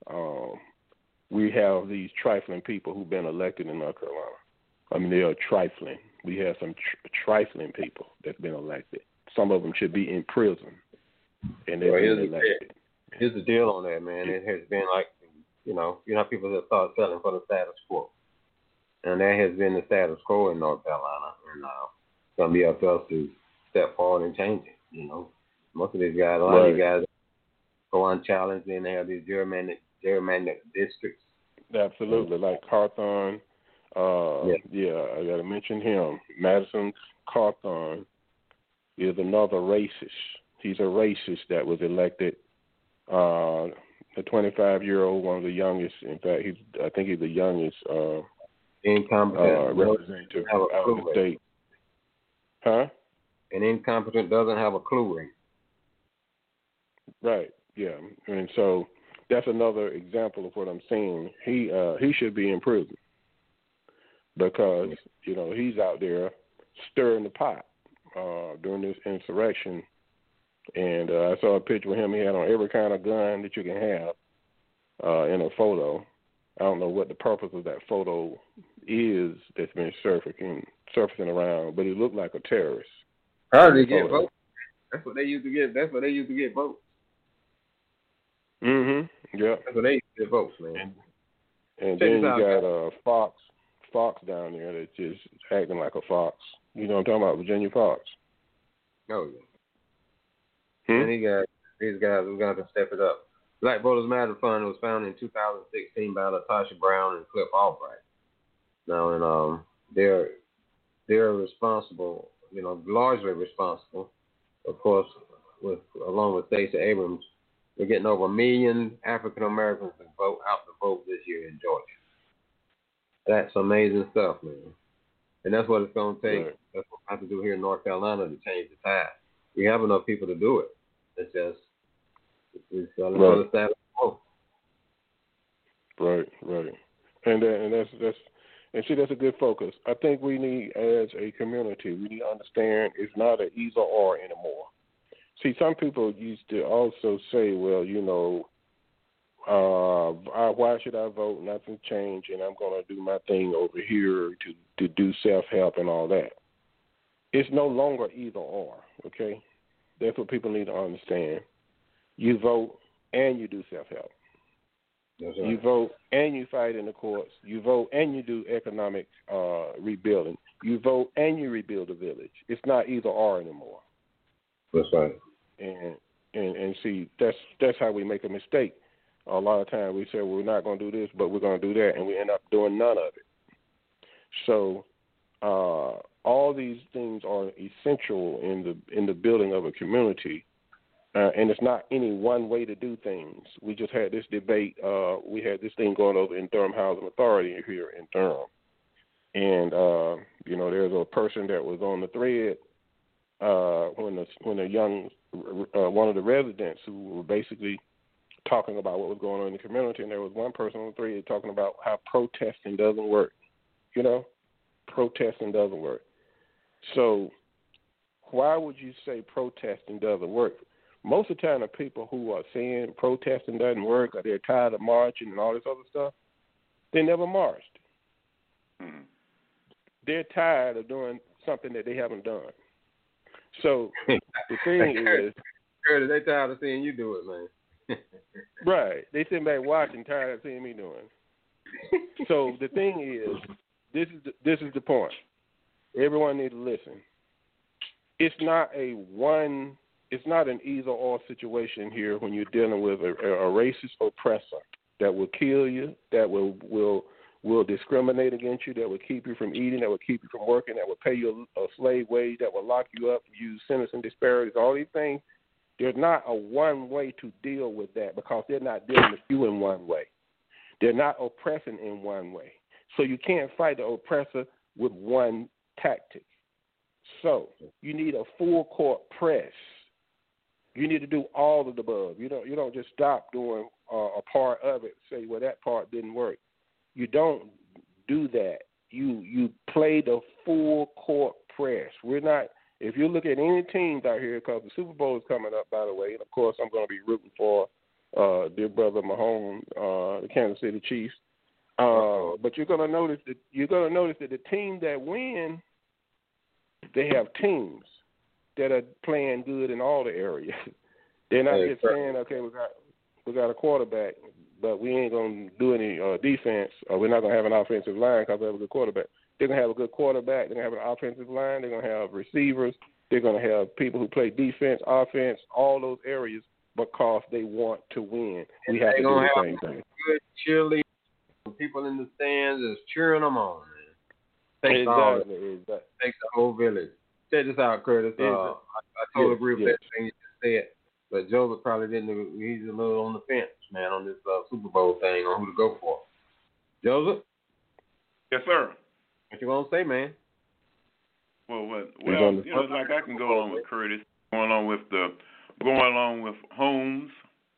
we have these trifling people who've been elected in North Carolina. I mean, they are trifling. We have some trifling people that's been elected. Some of them should be in prison, and they've been elected. Here's the deal on that, man. It has been like, people that start selling for the status quo. And that has been the status quo in North Carolina. And it's going to be up to us to step forward and change it, Most of these guys, a lot of these guys go unchallenged, and they have these gerrymandered districts. Absolutely, like Carthon. I got to mention him. Madison Carthon is another racist. He's a racist that was elected. A 25-year-old, one of the youngest. In fact, I think he's the youngest incompetent representative out of the state. Huh? An incompetent doesn't have a clue ring. Right. Yeah. And so that's another example of what I'm saying. He should be in prison because he's out there stirring the pot during this insurrection. And I saw a picture with him. He had on every kind of gun that you can have. in a photo. I don't know what the purpose of that photo is that's been surfacing around, but he looked like a terrorist. How did he get votes? That's what they used to get. That's what they used to get votes. Yeah. That's what they used to get votes, man. And then you got Fox down there that's just acting like a fox. You know what I'm talking about, Virginia Fox. Oh yeah. And he got these guys who got to step it up. Black Voters Matter Fund was founded in 2016 by Latasha Brown and Cliff Albright. Now, and they're responsible, largely responsible, of course, along with Stacey Abrams. We're getting over 1 million African Americans to vote out the vote this year in Georgia. That's amazing stuff, man. And that's what it's going to take. Right. That's what we have to do here in North Carolina to change the tide. We have enough people to do it. It's just another status quo. Right. And that's a good focus. I think we need, as a community, we need to understand it's not an either or anymore. See, some people used to also say, well, why should I vote? Nothing changed, and I'm going to do my thing over here to do self-help and all that. It's no longer either or, okay? That's what people need to understand. You vote and you do self-help. Right. You vote and you fight in the courts. You vote and you do economic rebuilding. You vote and you rebuild a village. It's not either or anymore. That's right. And see, that's how we make a mistake. A lot of times we say, well, we're not going to do this, but we're going to do that, and we end up doing none of it. So all these things are essential in the building of a community, and it's not any one way to do things. We just had this debate. We had this thing going over in Durham Housing Authority here in Durham, and there's a person that was on the thread when a young one of the residents who were basically talking about what was going on in the community, and there was one person on the thread talking about how protesting doesn't work. Protesting doesn't work. So why would you say protesting doesn't work? Most of the time, the people who are saying protesting doesn't work, or they're tired of marching and all this other stuff, they never marched. Mm-hmm. They're tired of doing something that they haven't done. So the thing is, they're tired of seeing you do it, man. Right. They sit back watching, tired of seeing me doing it. So the thing is, this is the point. Everyone needs to listen. It's not an either or situation here when you're dealing with a racist oppressor that will kill you, that will discriminate against you, that will keep you from eating, that will keep you from working, that will pay you a slave wage, that will lock you up, use sentencing disparities, all these things. There's not a one way to deal with that because they're not dealing with you in one way. They're not oppressing in one way. So you can't fight the oppressor with one tactic. So you need a full court press. You need to do all of the above. You don't just stop doing a part of it, say, well, that part didn't work. You don't do that. You play the full court press. We're not. If you look at any teams out here, because the Super Bowl is coming up, by the way, and of course I'm going to be rooting for dear brother Mahomes, the Kansas City Chiefs. But you're going to notice that the team that win, they have teams that are playing good in all the areas. They're not just saying, okay, we got a quarterback, but we ain't going to do any defense, or we're not going to have an offensive line because we have a good quarterback. They're going to have a good quarterback. They're going to have an offensive line. They're going to have receivers. They're going to have people who play defense, offense, all those areas because they want to win. We have to do the same thing. Good cheerleaders, people in the stands is cheering them on, man. Exactly. Takes the whole village. Check this out, Curtis. I totally agree with everything you just said. But Joseph probably didn't. He's a little on the fence, man, on this Super Bowl thing, on who to go for. Joseph? Yes, sir. What you gonna say, man? Well, like I can go along with Curtis, going along with Holmes.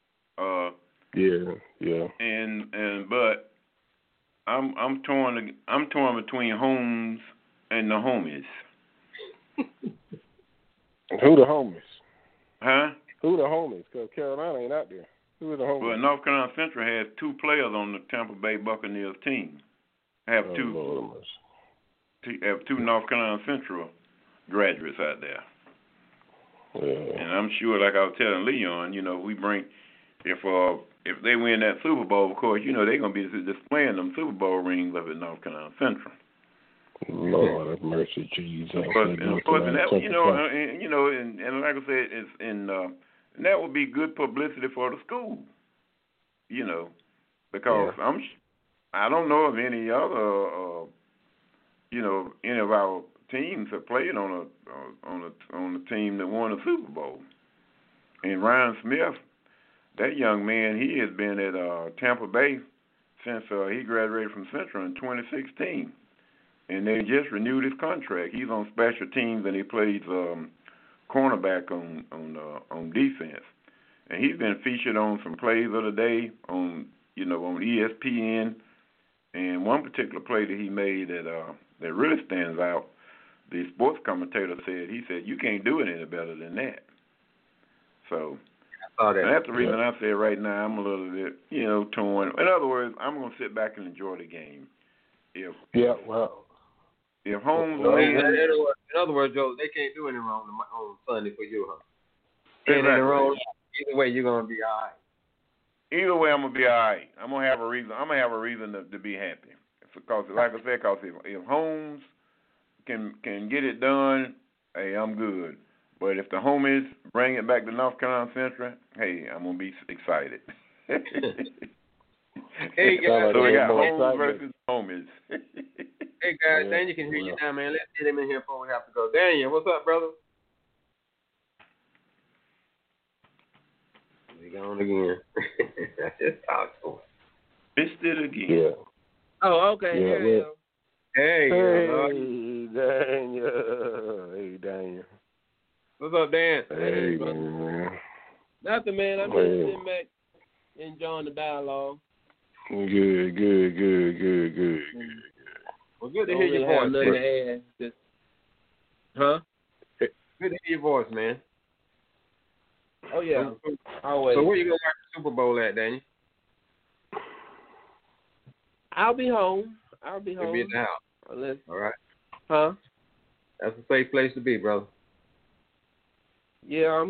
Yeah. But I'm torn between Holmes and the homies. Who the homies? Huh? Who the homies? Because Carolina ain't out there. Who are the home? Well, North Carolina Central has 2 players on the Tampa Bay Buccaneers team. Have two North Carolina Central graduates out there. Yeah. And I'm sure, like I was telling Leon, we bring if they win that Super Bowl, of course, they're gonna be displaying them Super Bowl rings up at North Carolina Central. Lord have mercy, Jesus. And that, and like I said, it's and that would be good publicity for the school. Because I don't know of any other, any of our teams have played on a team that won a Super Bowl. And Ryan Smith, that young man, he has been at Tampa Bay since he graduated from Central in 2016, and they just renewed his contract. He's on special teams and he plays cornerback on defense, and he's been featured on some plays of the day on ESPN. And one particular play that he made that really stands out, the sports commentator said, you can't do it any better than that. So that's the reason I say right now I'm a little bit, torn. In other words, I'm going to sit back and enjoy the game. If Holmes wins, in other words, Joe, they can't do anything wrong on Sunday for you, huh? Exactly. Wrong. Either way, you're going to be all right. Either way, I'm gonna be all right. I'm gonna have a reason. I'm gonna have a reason to be happy. Because, like I said, if Holmes can get it done, hey, I'm good. But if the homies bring it back to North Carolina Central, hey, I'm gonna be excited. Hey guys, so we got Holmes versus homies. Hey guys, Daniel can hear you now, man. Let's get him in here before we have to go. Daniel, what's up, brother? He gone again. I just talked to him. Missed it again. Yeah. Oh, okay. Yeah, Here you go. Hey, Daniel. Hey, Daniel. What's up, Dan? Hey, man. Nothing, man. I'm just sitting back enjoying the dialogue. Good. Well, good to hear your voice. Nothing to add. Just, huh? Good to hear your voice, man. Oh, yeah. Always. So where you going to watch the Super Bowl at, Daniel? I'll be home. You'll be at the house. All right. Huh? That's a safe place to be, brother. Yeah,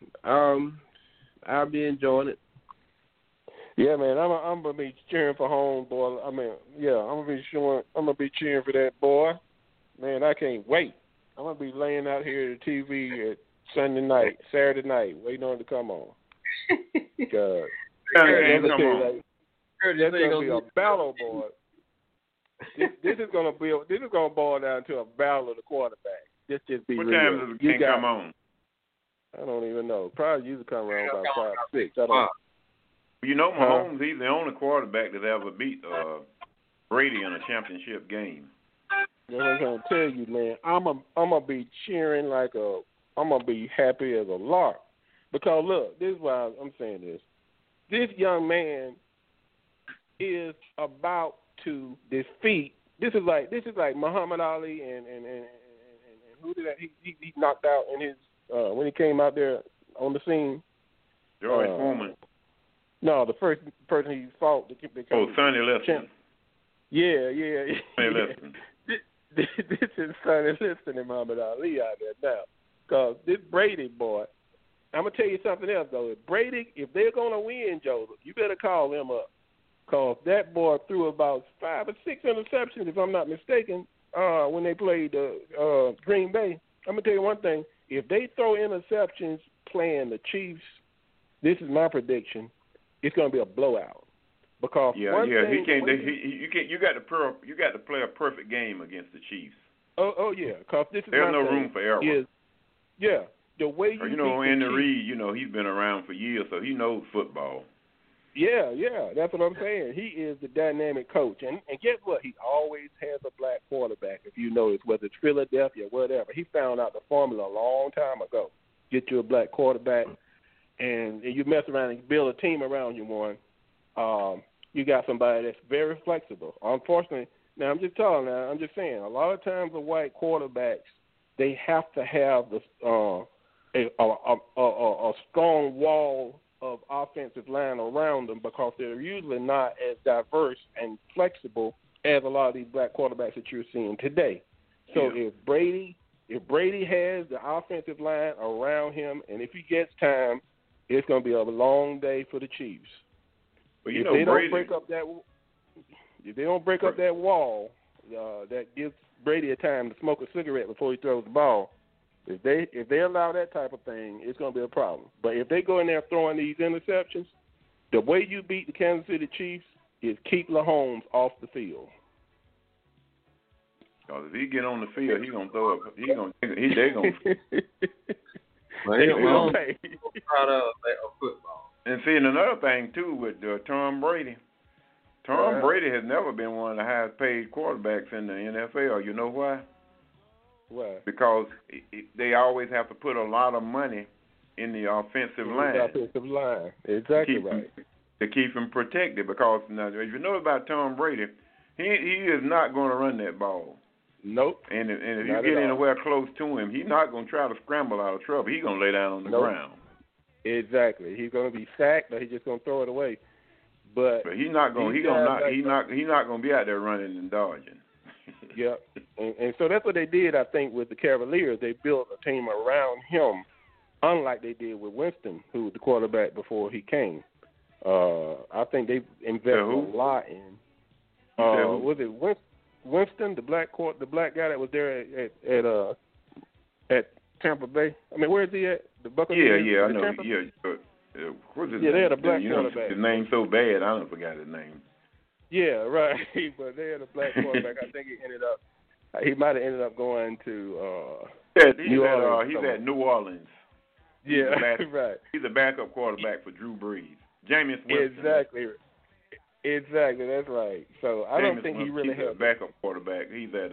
I'll be enjoying it. Yeah, man, I'm gonna be cheering for home, boy. I'm gonna be cheering for that boy. Man, I can't wait. I'm gonna be laying out here at the TV at Saturday night, waiting on it to come on. God, that's gonna be a battle, boy. This is gonna boil down to a battle of the quarterback. Just be what real. What time does the game come on? I don't even know. Probably usually come around about 5 or 6. I don't. Mahomes, he's the only quarterback that ever beat Brady in a championship game. That's what I'm trying to tell you, man. I'm gonna be cheering I'm gonna be happy as a lark. Because look, this is why I'm saying this. This young man is about to defeat. This is like Muhammad Ali and who did that? He knocked out in his when he came out there on the scene. George Foreman. No, the first person he fought. Sonny Liston. Yeah. Sonny Liston. This is Sonny Liston and Muhammad Ali out there now. Because this Brady boy, I'm going to tell you something else, though. If they're going to win, Joseph, you better call them up. Because that boy threw about 5 or 6 interceptions, if I'm not mistaken, when they played Green Bay. I'm going to tell you one thing. If they throw interceptions playing the Chiefs, this is my prediction, it's going to be a blowout. Because you got to play a perfect game against the Chiefs. Oh yeah, because this is there's no room for error. The way Andy Reid, he's been around for years, so he knows football. Yeah, that's what I'm saying. He is the dynamic coach, and guess what? He always has a black quarterback. If you notice, whether it's Philadelphia, whatever, he found out the formula a long time ago. Get you a black quarterback, and you mess around and build a team around you. You got somebody that's very flexible. Unfortunately, now I'm just saying, a lot of times the white quarterbacks, they have to have a strong wall of offensive line around them because they're usually not as diverse and flexible as a lot of these black quarterbacks that you're seeing today. So if Brady has the offensive line around him, and if he gets time, it's going to be a long day for the Chiefs. But if they don't break up that wall, that gives Brady a time to smoke a cigarette before he throws the ball. If they allow that type of thing, it's going to be a problem. But if they go in there throwing these interceptions, the way you beat the Kansas City Chiefs is keep Mahomes off the field. Because if he get on the field, he's gonna throw it. They're gonna. Football. And seeing another thing too with Tom Brady. Tom Brady has never been one of the highest paid quarterbacks in the NFL. You know why? Why? Because they always have to put a lot of money in the offensive line. Offensive line, exactly right. To keep him protected. Because now, if you know about Tom Brady, he is not going to run that ball. Nope. And if you get anywhere close to him, he's not going to try to scramble out of trouble. He's going to lay down on the ground. Exactly. He's going to be sacked, or he's just going to throw it away. But he's not going. He's not going to be out there running and dodging. Yep. And so that's what they did, I think, with the Cavaliers. They built a team around him, unlike they did with Winston, who was the quarterback before he came. I think they invested a lot in. Was it Winston, the black guy that was there at Tampa Bay? I mean, where is he at? The Buccaneers? Yeah, I know. Tampa? What's his name? They had a black quarterback. His name's so bad, I don't forget his name. Yeah, right. But they had a black quarterback. I think he might have ended up going to New Orleans. He's at New Orleans. Yeah, right. He's a backup quarterback for Drew Brees. Jameis Winston. Exactly, that's right. So I don't think he really has a backup quarterback. He's at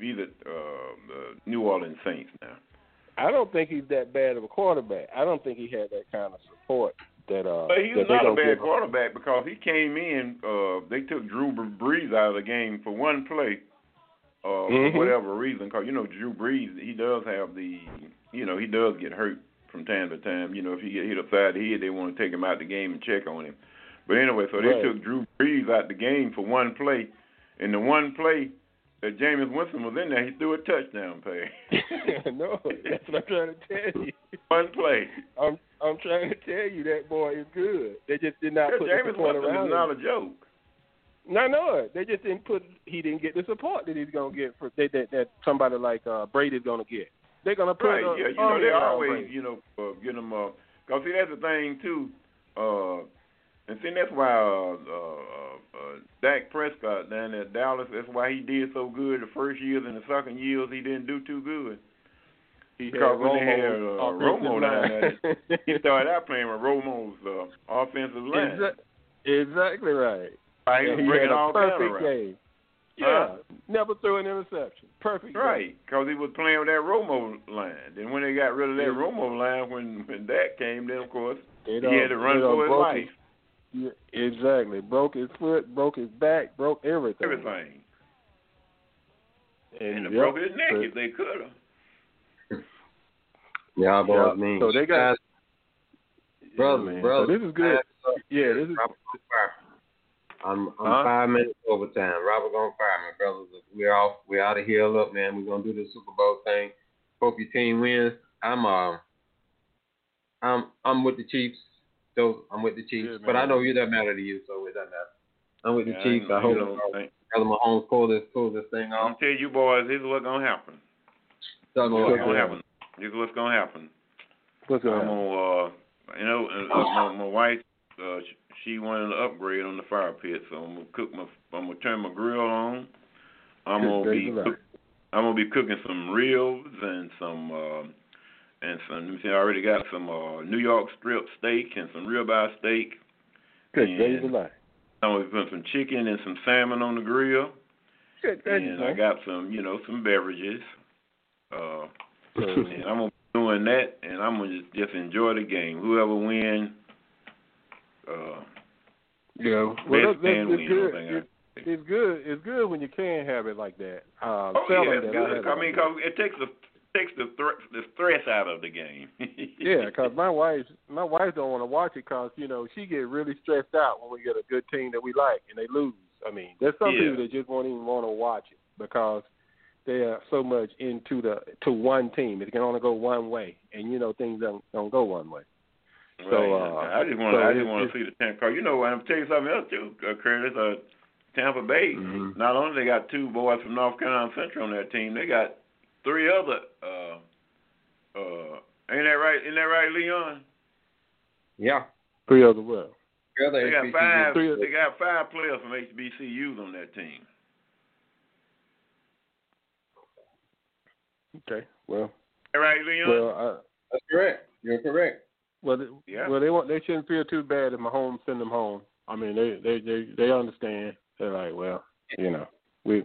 New Orleans Saints now. I don't think he's that bad of a quarterback. I don't think he had that kind of support that. But he's not a bad quarterback because he came in. They took Drew Brees out of the game for one play, for whatever reason. Because Drew Brees, he does have he does get hurt from time to time. If he get hit upside the head, they want to take him out the game and check on him. But anyway, so they took Drew Brees out the game for one play. And the one play that Jameis Winston was in there, he threw a touchdown pass. No, that's what I'm trying to tell you. One play. I'm trying to tell you that boy is good. They just did not put the support around him. Jameis Winston is not a joke. No, I know it. They just didn't he didn't get the support that he's going to get that somebody like Brady's going to get. They're going to put they always, get them because see, that's the thing, too. And see, that's why Dak Prescott down at Dallas, that's why he did so good the first years, and the second years he didn't do too good. Because when they had Romo down there, he started out playing with Romo's offensive line. Exactly right. He was bringing all kinds of game. Yeah, never threw an interception. Perfect. Right, because he was playing with that Romo line. Then when they got rid of that Romo line, when Dak came, then of course he had to run for his life. Yeah, exactly. Broke his foot, broke his back, broke everything. Everything. And broke his neck if they could have. Yeah, boy, mean. So they got brother. So this is good. Yeah, this is. I'm 5 minutes overtime. Robert gonna fire me, brothers. We're out of here. Look, man, we're gonna do the Super Bowl thing. Hope your team wins. I'm with the Chiefs. So I'm with the Chiefs, but I know it doesn't matter to you, so it doesn't matter. I'm with the Chiefs. I hope Mahomes pull this thing off. I'm tell you, boys, this is what's gonna happen. This is what's gonna happen. What's gonna happen? My wife, she wanted an upgrade on the fire pit, so I'm gonna turn my grill on. I'm gonna be cooking some ribs and some. Let me see, I already got some New York strip steak and some ribeye steak. Good days of life. I'm going to put some chicken and some salmon on the grill. Good days. And I got some, some beverages. And I'm going to be doing that, and I'm going to just enjoy the game. Whoever wins, best fan wins. It's good when you can have it like that. That's good. I mean, because it takes takes the stress out of the game. Yeah, because my wife don't want to watch it because she get really stressed out when we get a good team that we like and they lose. I mean, there's some people that just won't even want to watch it because they are so much into to one team. It can only go one way, and things don't go one way. Right. So I just want to see the Tampa. I'm gonna tell you something else too, Curtis. Tampa Bay. Mm-hmm. Not only they got 2 boys from North Carolina Central on their team, they got 3 other. Ain't that right? Isn't that right, Leon? Yeah. 3 other what? They got 5. They got 5 players from HBCUs on that team. Okay. Well. Is that right, Leon? Well, that's correct. You're correct. Well, they shouldn't feel too bad if Mahomes send them home. I mean, they understand. They're like, well, we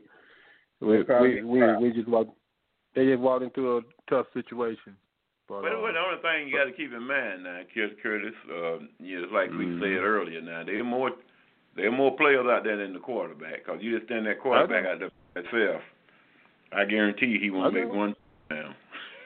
just walked. They just walked into a tough situation. But the only thing you got to keep in mind now, Curtis, it's like we said earlier. Now there are more players out there than the quarterback. Because you just stand that quarterback out there himself, I guarantee he won't make one now.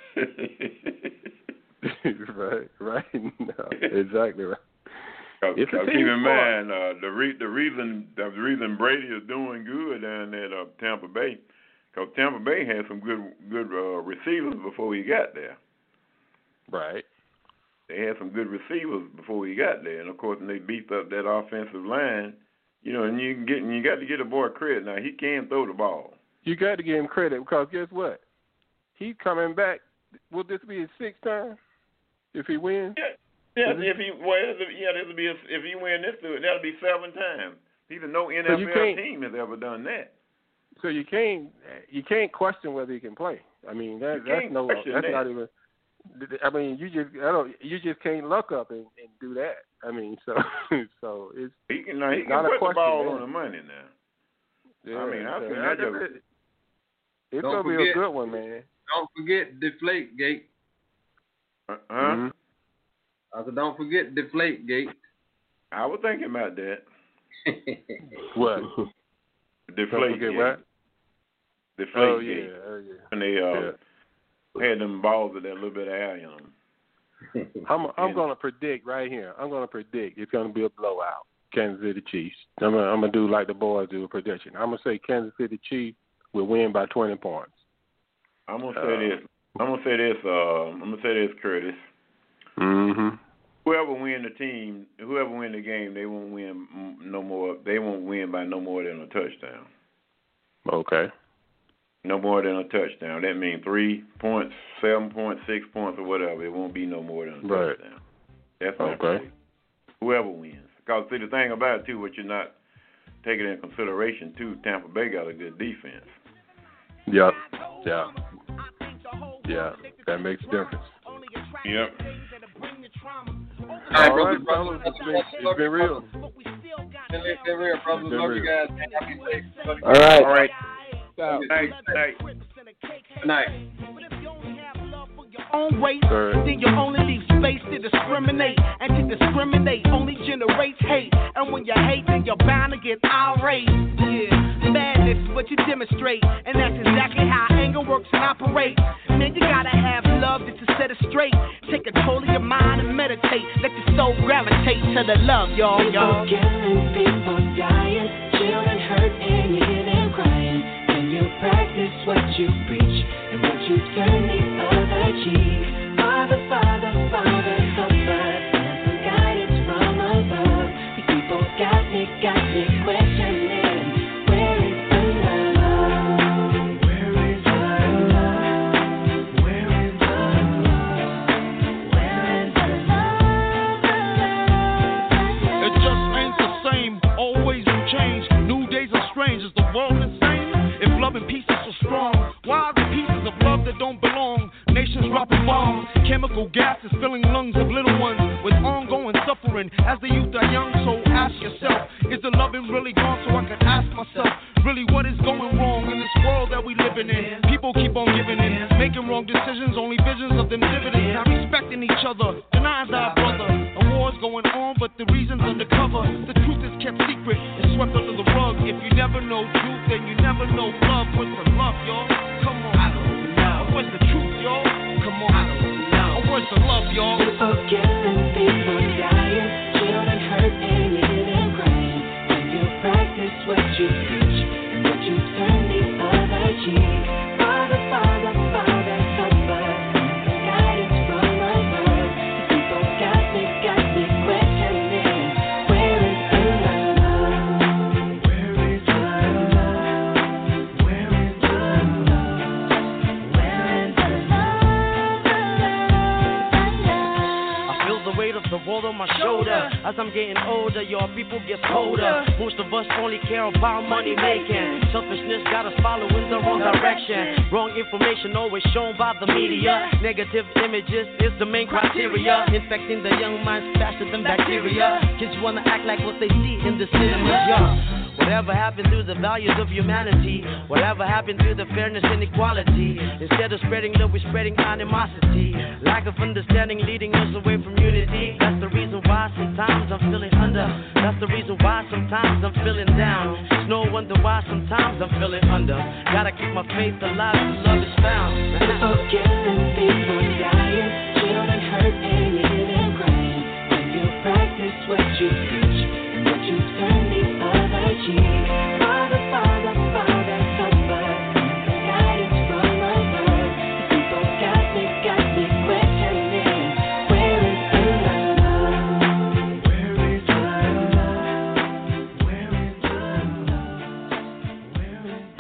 Right. No, exactly right. Keep in mind the reason Brady is doing good down at Tampa Bay, because Tampa Bay had some good receivers before he got there. Right. They had some good receivers before he got there, and of course, when they beefed up that offensive line, and you got to get a boy credit. Now he can throw the ball. You got to give him credit because guess what? He's coming back. Will this be his 6th time if he wins? Yeah, if he win this, that'll be 7 times. Even no NFL team has ever done that. So you can't question whether he can play. I mean that's not even. I mean you just can't luck up and do that. I mean so it's he can put the ball on the money now. Yeah, I mean I think it's gonna be a good one, man. Don't forget Deflategate. Mm-hmm. I said, don't forget Deflategate. I was thinking about that. What? Deflategate. What? Deflategate. Oh yeah. And they had them balls with that little bit of air in them. I'm going to predict right here. I'm going to predict it's going to be a blowout. Kansas City Chiefs. I'm going to do like the boys do a prediction. I'm going to say Kansas City Chiefs will win by 20 points. I'm going to say this, Curtis. Mm-hmm. Whoever win the game, they won't win no more. They won't win by no more than a touchdown. Okay. No more than a touchdown. That means 3 points, 7 points, 6 points, or whatever. It won't be no more than a touchdown. That's okay. Whoever wins. Because see, the thing about it too, what you're not taking into consideration too, Tampa Bay got a good defense. Yep. Yeah. That makes a difference. Yep. All right, brother. It's been real. It's been real, brothers. Love you guys. All right. Good night. Own race, then you only leave space to discriminate, and to discriminate only generates hate, and when you hate, then you're bound to get irate. Yeah, madness, what you demonstrate, and that's exactly how anger works and operates. Man, you gotta have love just to set it straight. Take control of your mind and meditate. Let your soul gravitate to the love, y'all. People killing, people dying, children hurt, and you hear them crying. When you practice what you preach, and what you turn the other cheek. Father, Father, Father, help us, and some guidance from above. These people got me questioning, where is the love? Where is the love? Where is the love? Where is the love? It just ain't the same, always change. New days are strange, is the world insane? If love and peace is so strong, why are the pieces of love that don't belong? Nations dropping bombs, chemical gases filling lungs of little ones with ongoing suffering as the youth are young. So ask yourself, is the loving really gone? So I can ask myself, really what is going wrong in this world that we living in? People keep on giving in, making wrong decisions, only visions of them dividends. Not respecting each other, denying our brother. A war's going on, but the reason's undercover. The truth is kept secret, it's swept under the rug. If you never know truth, then you never know love. What's the love, y'all? Come on, I don't know. What's the truth, y'all? Come on. A word to love, y'all. People killing, people dying, children hurt and you hear them crying. When you practice what you preach and what you turn the other cheek. Father, Father, Father, help us. Guidance from above. People got me questioning. Where is the love? Where is the love? Where is the love? Where is the love? I feel the weight of the world on my shoulder. As I'm getting older, your people get colder. Most of us only care about money making. Selfishness got us following the wrong direction. Wrong information always shown by the media. Negative images is the main criteria. Infecting the young minds faster than bacteria. Kids wanna act like what they see in the cinemas, yeah. Whatever happened to the values of humanity? Whatever happened to the fairness and equality? Instead of spreading love, we're spreading animosity. Lack of understanding leading us away from unity. That's the reason why sometimes I'm feeling under. That's the reason why sometimes I'm feeling down. It's no wonder why sometimes I'm feeling under. Gotta keep my faith alive till love is found. People killing, people dying, children hurt and you hear them crying. When you practice what you preach and what you turn the other cheek. Father, Father, Father, help us. Guidance from above. People got me questioning. Where is the love? Where is the love? Where is the love? Where is the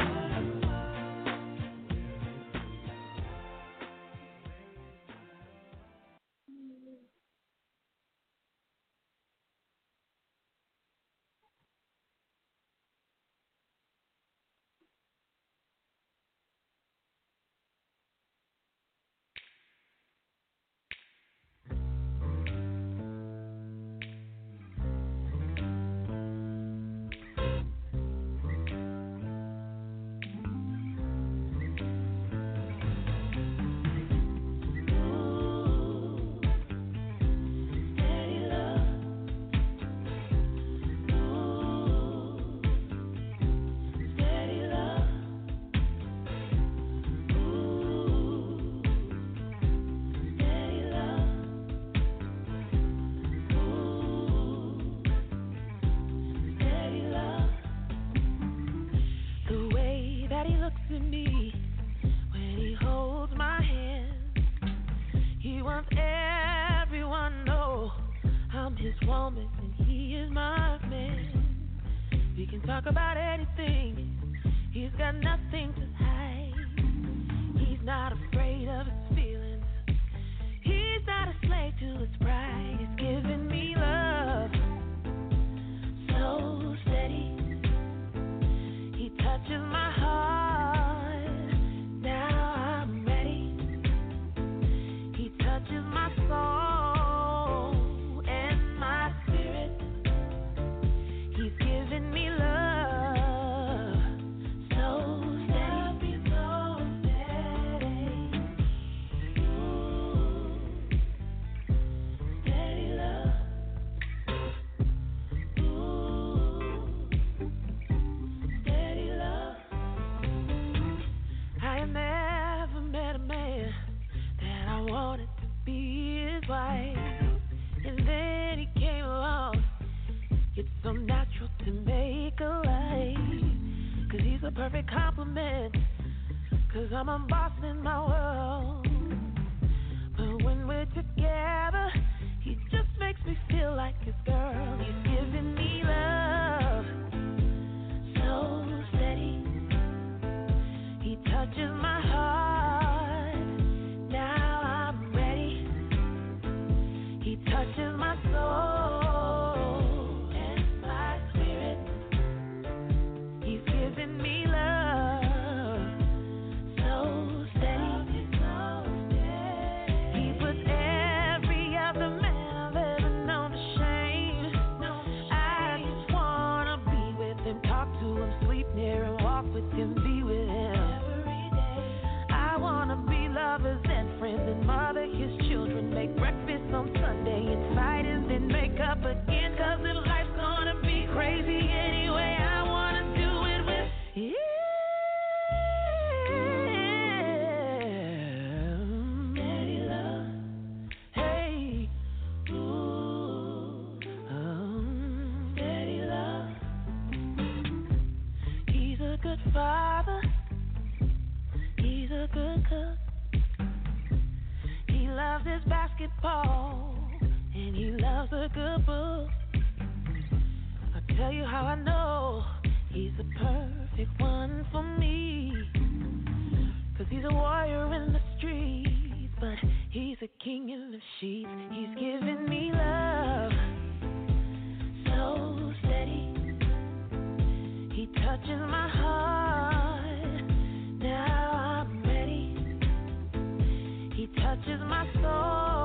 woman and he is my man. We can talk about anything. He's got nothing to hide. He's not afraid of his feelings. He's not a slave to his pride. He's giving me love so steady. He touches my heart. Now I'm ready. He touches my soul. And then he came along. It's so natural to make a life. 'Cause he's a perfect compliment. 'Cause I'm a boss in my world. But when we're together, he just makes me feel like his girl. He's giving me love so steady. He touches my heart. Now I'm ready. He touches my soul and my spirit. He's giving me love so steady. He puts every other man I've ever known to shame. father. He's a good cook. He loves his basketball, and he loves a good book. I'll tell you how I know he's the perfect one for me. 'Cause he's a warrior in the streets, but he's a king in the sheets. He's giving me love so steady. He touches my heart, now I'm ready. He touches my soul.